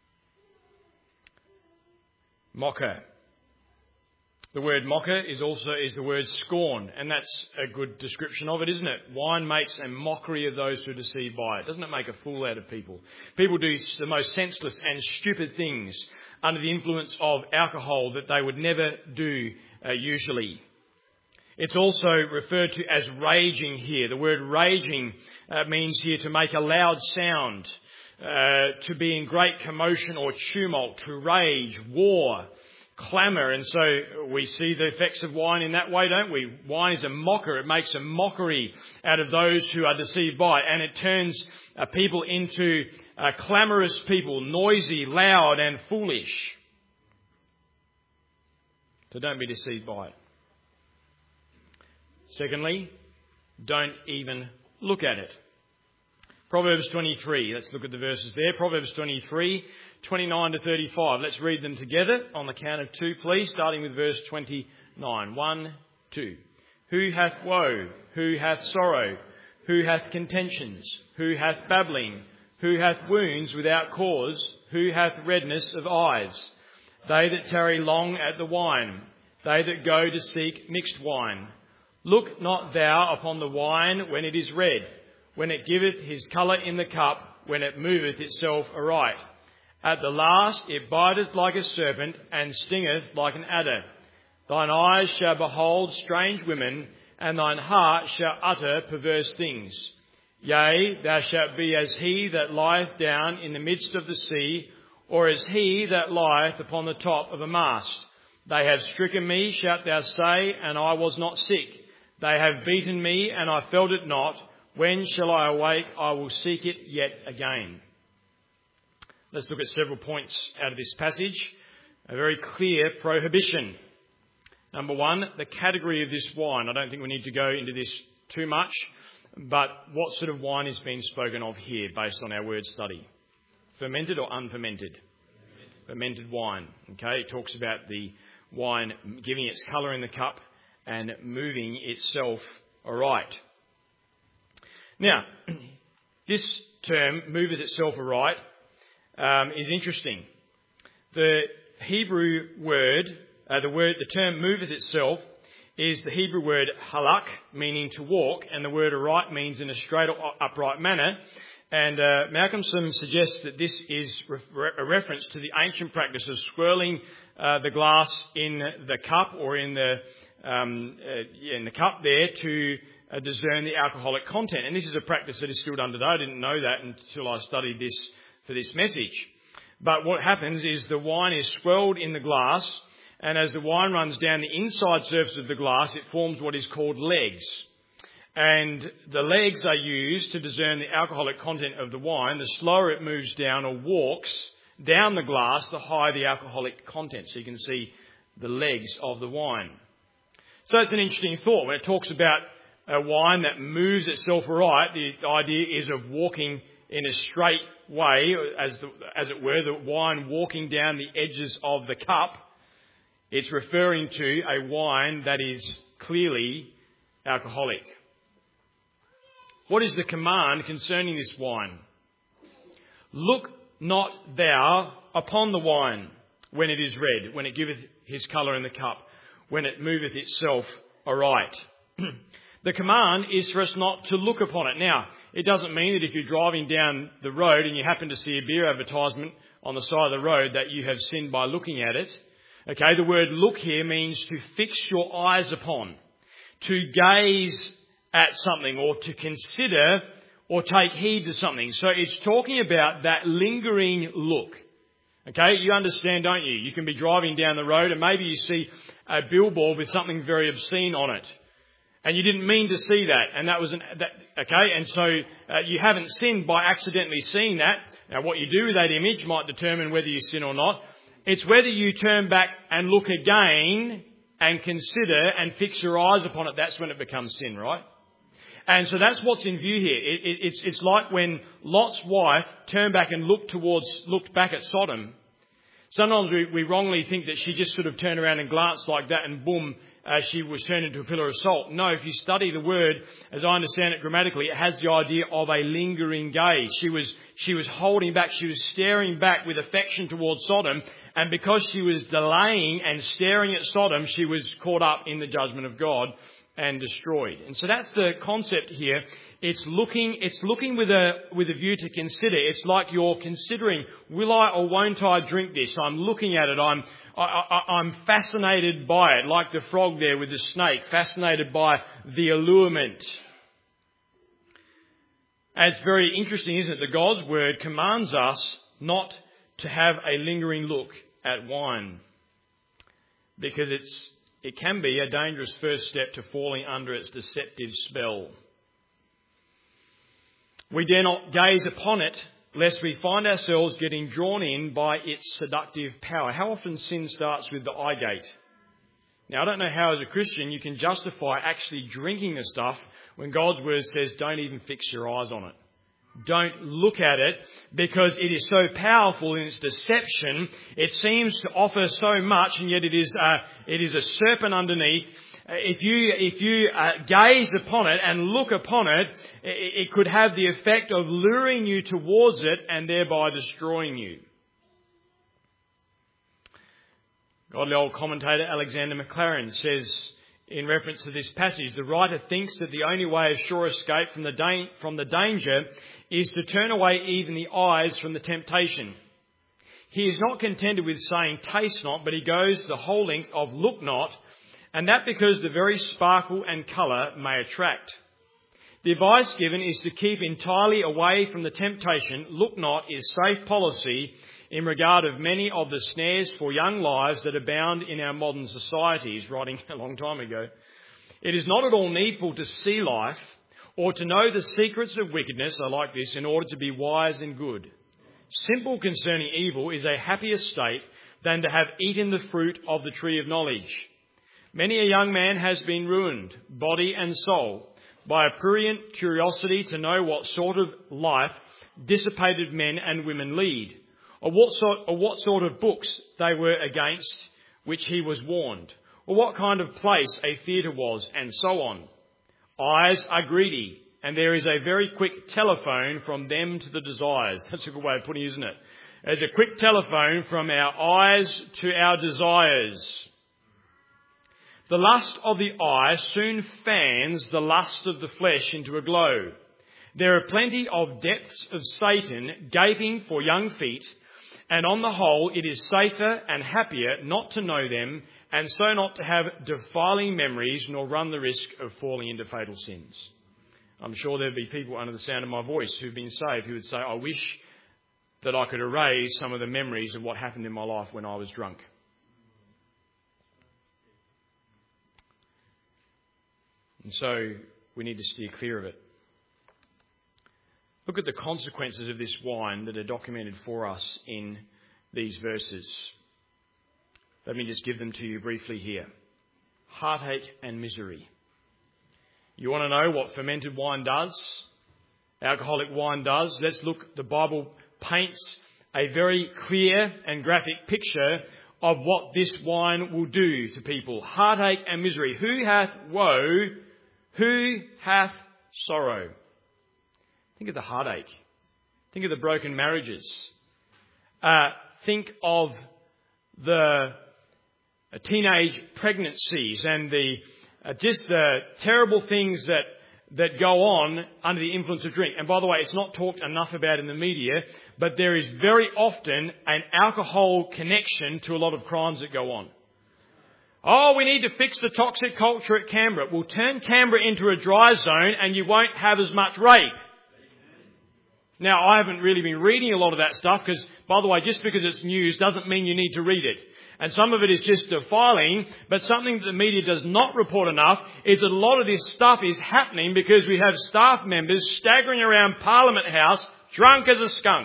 Mocker. The word mocker is also is the word scorn, and that's a good description of it, isn't it? Wine makes a mockery of those who are deceived by it. Doesn't it make a fool out of people? People do the most senseless and stupid things under the influence of alcohol that they would never do uh, usually. It's also referred to as raging here. The word raging uh, means here to make a loud sound, uh, to be in great commotion or tumult, to rage, war, clamour. And so we see the effects of wine in that way, don't we? Wine is a mocker. It makes a mockery out of those who are deceived by it. And it turns uh, people into uh, clamorous people, noisy, loud and foolish. So don't be deceived by it. Secondly, don't even look at it. Proverbs twenty-three. Let's look at the verses there. Proverbs twenty-three, twenty-nine to thirty-five. Let's read them together on the count of two, please, starting with verse twenty-nine. One, two. Who hath woe? Who hath sorrow? Who hath contentions? Who hath babbling? Who hath wounds without cause? Who hath redness of eyes? They that tarry long at the wine, they that go to seek mixed wine. Look not thou upon the wine when it is red, when it giveth his colour in the cup, when it moveth itself aright. At the last it biteth like a serpent, and stingeth like an adder. Thine eyes shall behold strange women, and thine heart shall utter perverse things. Yea, thou shalt be as he that lieth down in the midst of the sea, or as he that lieth upon the top of a mast. They have stricken me, shalt thou say, and I was not sick. They have beaten me, and I felt it not. When shall I awake? I will seek it yet again. Let's look at several points out of this passage. A very clear prohibition. Number one, the category of this wine. I don't think we need to go into this too much, but what sort of wine is being spoken of here based on our word study? Fermented or unfermented? Fermented wine. Okay, it talks about the wine giving its colour in the cup and moving itself aright. Now, this term, moveth itself aright, um, is interesting. The Hebrew word, uh, the word, the term moveth itself is the Hebrew word halak, meaning to walk, and the word aright means in a straight or upright manner. And uh, Malcolmson suggests that this is re- a reference to the ancient practice of swirling uh, the glass in the cup or in the um, uh, in the cup there to uh, discern the alcoholic content. And this is a practice that is still done today. I didn't know that until I studied this for this message. But what happens is the wine is swirled in the glass, and as the wine runs down the inside surface of the glass, it forms what is called legs. And the legs are used to discern the alcoholic content of the wine. The slower it moves down or walks down the glass, the higher the alcoholic content. So you can see the legs of the wine. So it's an interesting thought. When it talks about a wine that moves itself aright, the idea is of walking in a straight way, as, the, as it were, the wine walking down the edges of the cup. It's referring to a wine that is clearly alcoholic. What is the command concerning this wine? Look not thou upon the wine when it is red, when it giveth his colour in the cup, when it moveth itself aright. The command is for us not to look upon it. Now, it doesn't mean that if you're driving down the road and you happen to see a beer advertisement on the side of the road that you have sinned by looking at it. Okay, the word look here means to fix your eyes upon, to gaze at something or to consider or take heed to something. So it's talking about that lingering look. Okay, you understand, don't you? You can be driving down the road and maybe you see a billboard with something very obscene on it. And you didn't mean to see that. And that was an, that, okay, and so uh, you haven't sinned by accidentally seeing that. Now what you do with that image might determine whether you sin or not. It's whether you turn back and look again and consider and fix your eyes upon it. That's when it becomes sin, right? And so that's what's in view here. It, it, it's, it's like when Lot's wife turned back and looked towards, looked back at Sodom. Sometimes we, we wrongly think that she just sort of turned around and glanced like that and boom, uh, she was turned into a pillar of salt. No, if you study the word, as I understand it grammatically, it has the idea of a lingering gaze. She was, she was holding back, she was staring back with affection towards Sodom, and because she was delaying and staring at Sodom, she was caught up in the judgment of God and destroyed. And so that's the concept here. It's looking, it's looking with a, with a view to consider. It's like you're considering, will I or won't I drink this? I'm looking at it. I'm, I, I, I'm fascinated by it, like the frog there with the snake, fascinated by the allurement. And it's very interesting, isn't it? That God's word commands us not to have a lingering look at wine, because it's, it can be a dangerous first step to falling under its deceptive spell. We dare not gaze upon it, lest we find ourselves getting drawn in by its seductive power. How often sin starts with the eye gate? Now, I don't know how as a Christian you can justify actually drinking the stuff when God's word says don't even fix your eyes on it. Don't look at it, because it is so powerful in its deception. It seems to offer so much, and yet it is uh, it is a serpent underneath. If you if you uh, gaze upon it and look upon it, it, it could have the effect of luring you towards it and thereby destroying you. Godly old commentator Alexander Maclaren says, in reference to this passage, the writer thinks that the only way of sure escape from the da- from the danger is to turn away even the eyes from the temptation. He is not contented with saying taste not, but he goes the whole length of look not, and that because the very sparkle and colour may attract. The advice given is to keep entirely away from the temptation. Look not is safe policy in regard of many of the snares for young lives that abound in our modern societies, writing a long time ago. It is not at all needful to see life or to know the secrets of wickedness, I like this, in order to be wise and good. Simple concerning evil is a happier state than to have eaten the fruit of the tree of knowledge. Many a young man has been ruined, body and soul, by a prurient curiosity to know what sort of life dissipated men and women lead, or what sort, or what sort of books they were against which he was warned, or what kind of place a theatre was, and so on. Eyes are greedy, and there is a very quick telephone from them to the desires. That's a good way of putting it, isn't it? There's a quick telephone from our eyes to our desires. The lust of the eye soon fans the lust of the flesh into a glow. There are plenty of depths of Satan gaping for young feet, and on the whole it is safer and happier not to know them, and so not to have defiling memories nor run the risk of falling into fatal sins. I'm sure there'll be people under the sound of my voice who've been saved who would say, I wish that I could erase some of the memories of what happened in my life when I was drunk. And so we need to steer clear of it. Look at the consequences of this wine that are documented for us in these verses. Let me just give them to you briefly here. Heartache and misery. You want to know what fermented wine does? Alcoholic wine does? Let's look. The Bible paints a very clear and graphic picture of what this wine will do to people. Heartache and misery. Who hath woe? Who hath sorrow? Think of the heartache. Think of the broken marriages. Uh, think of the uh, teenage pregnancies and the uh, just the terrible things that that go on under the influence of drink. And by the way, it's not talked enough about in the media, but there is very often an alcohol connection to a lot of crimes that go on. Oh, we need to fix the toxic culture at Canberra. We'll turn Canberra into a dry zone and you won't have as much rape. Now, I haven't really been reading a lot of that stuff because, by the way, just because it's news doesn't mean you need to read it. And some of it is just defiling, but something that the media does not report enough is that a lot of this stuff is happening because we have staff members staggering around Parliament House drunk as a skunk.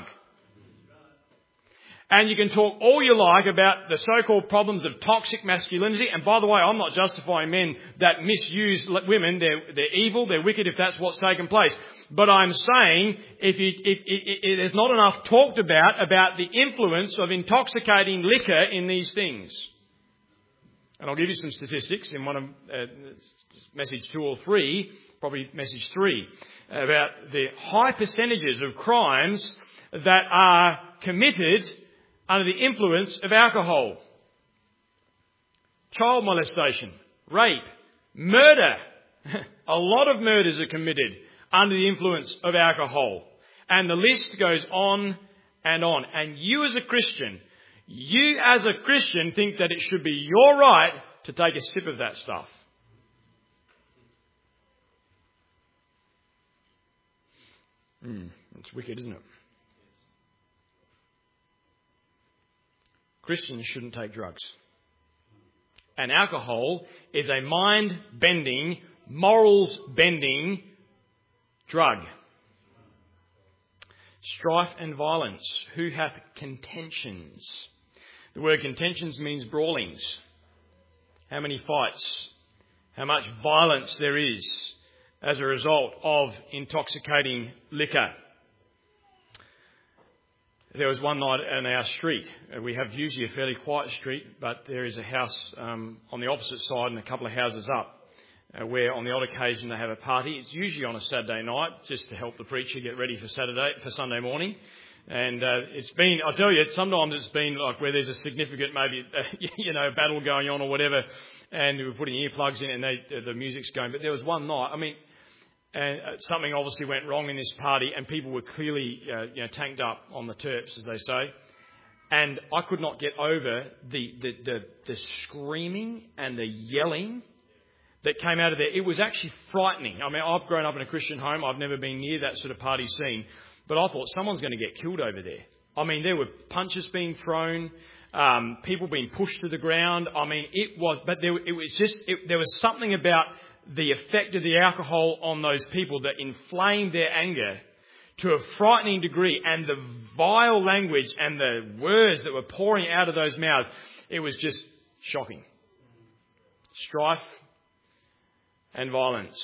And you can talk all you like about the so-called problems of toxic masculinity. And by the way, I'm not justifying men that misuse women. They're, they're evil, they're wicked if that's what's taken place. But I'm saying if, you, if, if, if there's not enough talked about, about the influence of intoxicating liquor in these things. And I'll give you some statistics in one of uh, message two or three, probably message three, about the high percentages of crimes that are committed under the influence of alcohol. Child molestation, rape, murder. A lot of murders are committed under the influence of alcohol. And the list goes on and on. And you as a Christian, you as a Christian think that it should be your right to take a sip of that stuff. Mm, it's wicked, isn't it? Christians shouldn't take drugs. And alcohol is a mind-bending, morals-bending drug. Strife and violence. Who hath contentions? The word contentions means brawlings. How many fights? How much violence there is as a result of intoxicating liquor. There was one night on our street. We have usually a fairly quiet street, but there is a house um, on the opposite side and a couple of houses up uh, where on the odd occasion they have a party. It's usually on a Saturday night just to help the preacher get ready for Saturday, for Sunday morning. And uh, it's been, I tell you, sometimes it's been like where there's a significant maybe, uh, you know, battle going on or whatever, and we're putting earplugs in and they, the music's going. But there was one night, I mean, and something obviously went wrong in this party, and people were clearly, uh, you know, tanked up on the terps, as they say. And I could not get over the, the, the, the screaming and the yelling that came out of there. It was actually frightening. I mean, I've grown up in a Christian home. I've never been near that sort of party scene. But I thought someone's going to get killed over there. I mean, there were punches being thrown, um, people being pushed to the ground. I mean, it was, but there, it was just, it, there was something about the effect of the alcohol on those people that inflamed their anger to a frightening degree, and the vile language and the words that were pouring out of those mouths, it was just shocking. Strife and violence.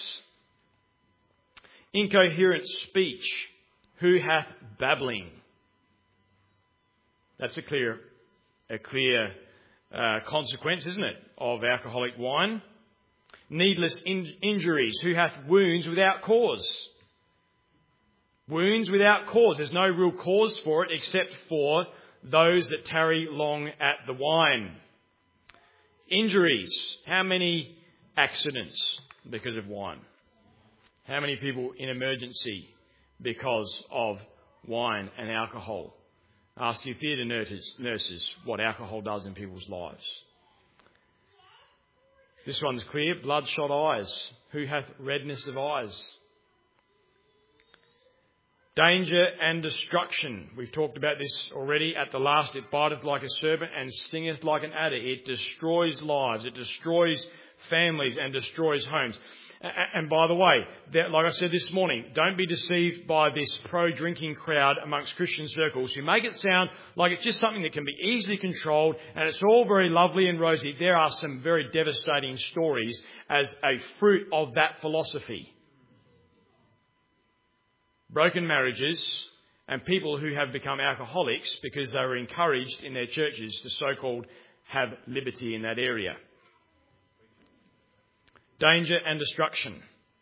Incoherent speech. Who hath babbling? That's a clear, a clear uh, consequence, isn't it, of alcoholic wine? Needless in- injuries. Who hath wounds without cause? Wounds without cause. There's no real cause for it except for those that tarry long at the wine. Injuries. How many accidents because of wine? How many people in emergency because of wine and alcohol? Ask your theatre nurses what alcohol does in people's lives. This one's clear. Bloodshot eyes. Who hath redness of eyes? Danger and destruction. We've talked about this already at the last. It biteth like a serpent and stingeth like an adder. It destroys lives. It destroys families and destroys homes. And by the way, like I said this morning, don't be deceived by this pro-drinking crowd amongst Christian circles who make it sound like it's just something that can be easily controlled and it's all very lovely and rosy. There are some very devastating stories as a fruit of that philosophy. Broken marriages and people who have become alcoholics because they were encouraged in their churches to so-called have liberty in that area. Danger and destruction.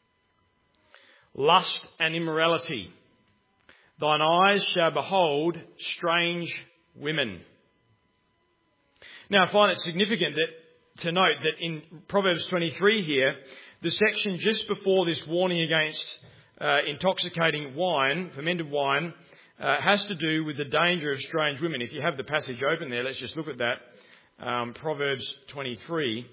Lust and immorality. Thine eyes shall behold strange women. Now I find it significant that to note that in Proverbs twenty-three here, the section just before this warning against uh, intoxicating wine, fermented wine, uh, has to do with the danger of strange women. If you have the passage open there, let's just look at that. Um, Proverbs twenty-three.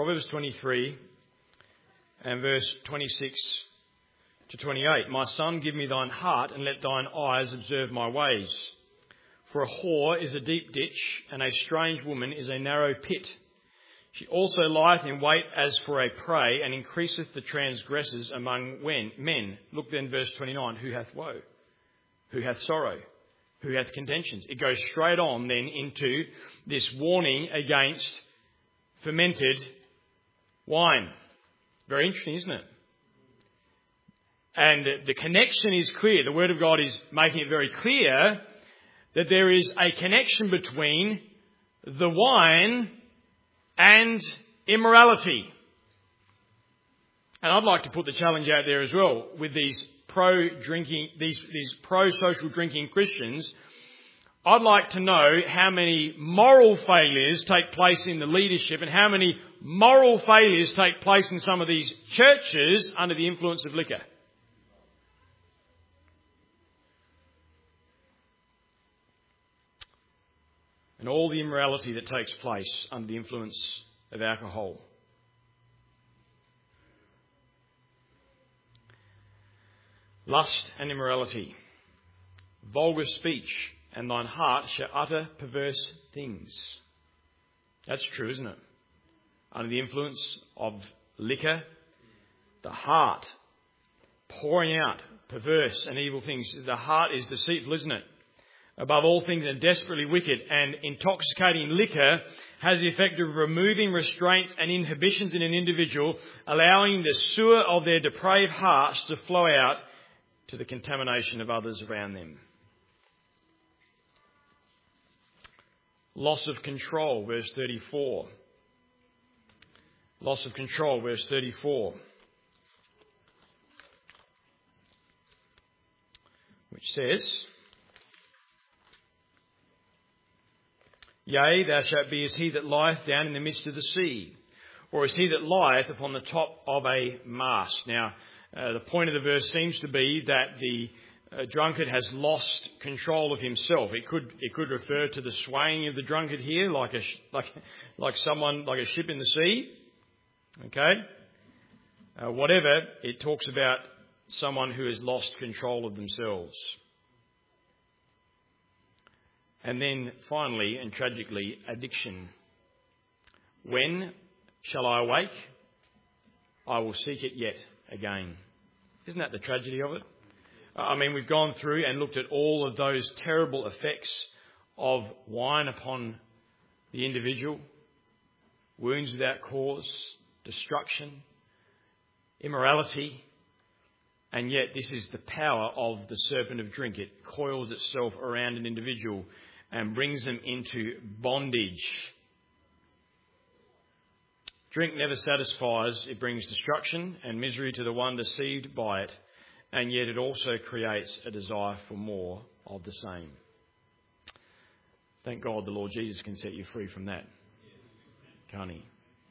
Proverbs twenty-three and verse twenty-six to twenty-eight. My son, give me thine heart, and let thine eyes observe my ways. For a whore is a deep ditch, and a strange woman is a narrow pit. She also lieth in wait as for a prey, and increaseth the transgressors among men. Look then, verse twenty-nine. Who hath woe? Who hath sorrow? Who hath contentions? It goes straight on then into this warning against fermented wine. Very interesting, isn't it? And the connection is clear. The Word of God is making it very clear that there is a connection between the wine and immorality. And I'd like to put the challenge out there as well with these pro-drinking, these, these pro-social drinking Christians. I'd like to know how many moral failures take place in the leadership and how many moral failures take place in some of these churches under the influence of liquor. And all the immorality that takes place under the influence of alcohol. Lust and immorality, vulgar speech, and thine heart shall utter perverse things. That's true, isn't it? Under the influence of liquor, the heart pouring out perverse and evil things. The heart is deceitful, isn't it? Above all things and desperately wicked, and intoxicating liquor has the effect of removing restraints and inhibitions in an individual, allowing the sewer of their depraved hearts to flow out to the contamination of others around them. Loss of control, verse thirty-four. Loss of control, verse thirty-four. Which says, Yea, thou shalt be as he that lieth down in the midst of the sea, or as he that lieth upon the top of a mast. Now, uh, the point of the verse seems to be that the uh, drunkard has lost control of himself. It could it could refer to the swaying of the drunkard here, like a like like someone like a ship in the sea. Okay, uh, whatever, it talks about someone who has lost control of themselves. And then finally and tragically, addiction. When shall I awake? I will seek it yet again. Isn't that the tragedy of it? I mean, we've gone through and looked at all of those terrible effects of wine upon the individual. Wounds without cause, destruction, immorality. And yet this is the power of the serpent of drink. It coils itself around an individual and brings them into bondage. Drink never satisfies. It brings destruction and misery to the one deceived by it. And yet it also creates a desire for more of the same. Thank God the Lord Jesus can set you free from that. Can't he?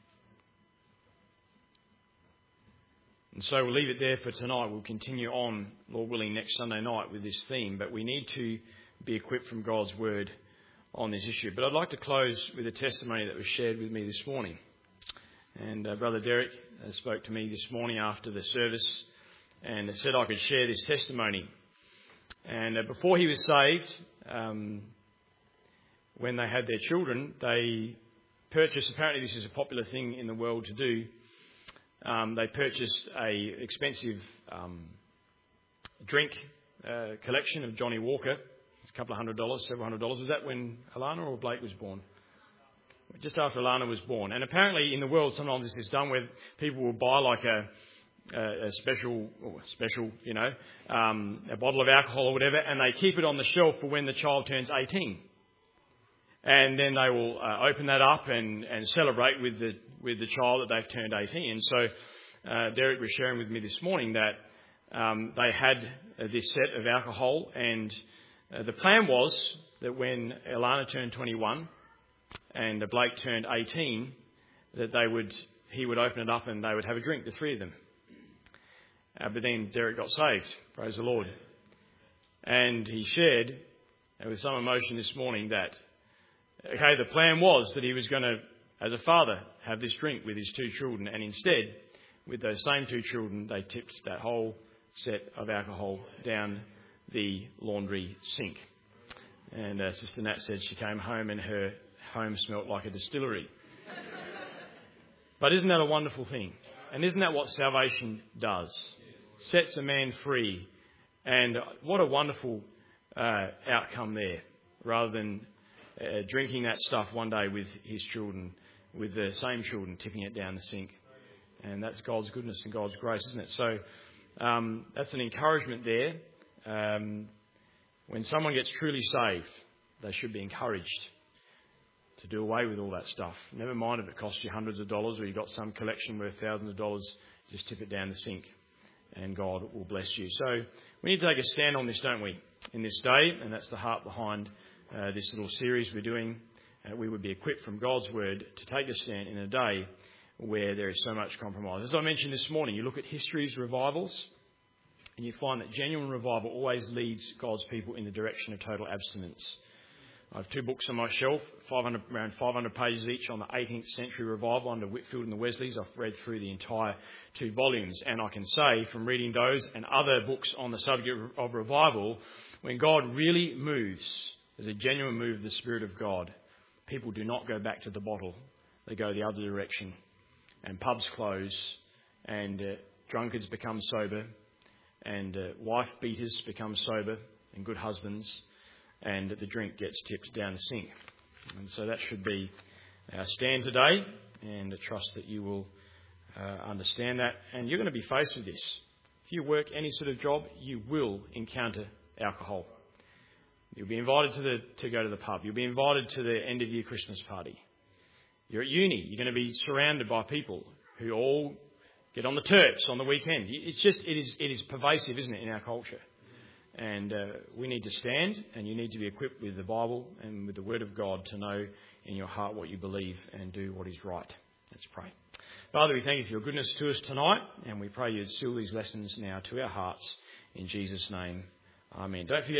And so we'll leave it there for tonight. We'll continue on, Lord willing, next Sunday night with this theme. But we need to be equipped from God's word on this issue. But I'd like to close with a testimony that was shared with me this morning. And uh, Brother Derek uh, spoke to me this morning after the service and said I could share this testimony. And uh, before he was saved, um, when they had their children, they purchased, apparently this is a popular thing in the world to do, um, they purchased a expensive um, drink uh, collection of Johnny Walker. It's a couple of hundred dollars, several hundred dollars. Was that when Alana or Blake was born? Just after Alana was born. And apparently in the world sometimes this is done where people will buy like a a special, or special, you know, um, a bottle of alcohol or whatever, and they keep it on the shelf for when the child turns eighteen. And then they will uh, open that up and, and celebrate with the with the child that they've turned eighteen. And so uh, Derek was sharing with me this morning that um, they had uh, this set of alcohol, and uh, the plan was that when Alana turned twenty-one and Blake turned eighteen, that they would he would open it up and they would have a drink, the three of them. Uh, but then Derek got saved, praise the Lord. And he shared uh, with some emotion this morning that, okay, the plan was that he was going to, as a father, have this drink with his two children, and instead, with those same two children, they tipped that whole set of alcohol down the laundry sink. And uh, Sister Nat said she came home and her home smelt like a distillery. But isn't that a wonderful thing? And isn't that what salvation does? Sets a man free. And what a wonderful uh, outcome there, rather than uh, drinking that stuff one day with his children, with the same children, tipping it down the sink. And that's God's goodness and God's grace, isn't it? So um, that's an encouragement there. Um, when someone gets truly saved, they should be encouraged to do away with all that stuff. Never mind if it costs you hundreds of dollars or you've got some collection worth thousands of dollars, just tip it down the sink and God will bless you. So we need to take a stand on this, don't we, in this day, and that's the heart behind uh, this little series we're doing. Uh, we would be equipped from God's word to take a stand in a day where there is so much compromise. As I mentioned this morning, you look at history's revivals and you find that genuine revival always leads God's people in the direction of total abstinence. I have two books on my shelf, five hundred, around five hundred pages each, on the eighteenth century revival under Whitefield and the Wesleys. I've read through the entire two volumes, and I can say from reading those and other books on the subject of revival, when God really moves, there's a genuine move of the Spirit of God. People do not go back to the bottle. They go the other direction. And pubs close, and uh, drunkards become sober, and uh, wife beaters become sober and good husbands, and the drink gets tipped down the sink. And so that should be our stand today, and I trust that you will uh, understand that. And you're going to be faced with this. If you work any sort of job, you will encounter alcohol. You'll be invited to the to go to the pub. You'll be invited to the end of year Christmas party. You're at uni. You're going to be surrounded by people who all get on the terps on the weekend. It's just it is it is pervasive, isn't it, in our culture? And uh, we need to stand, and you need to be equipped with the Bible and with the Word of God to know in your heart what you believe and do what is right. Let's pray. Father, we thank you for your goodness to us tonight, and we pray you'd seal these lessons now to our hearts. In Jesus' name, amen. Don't forget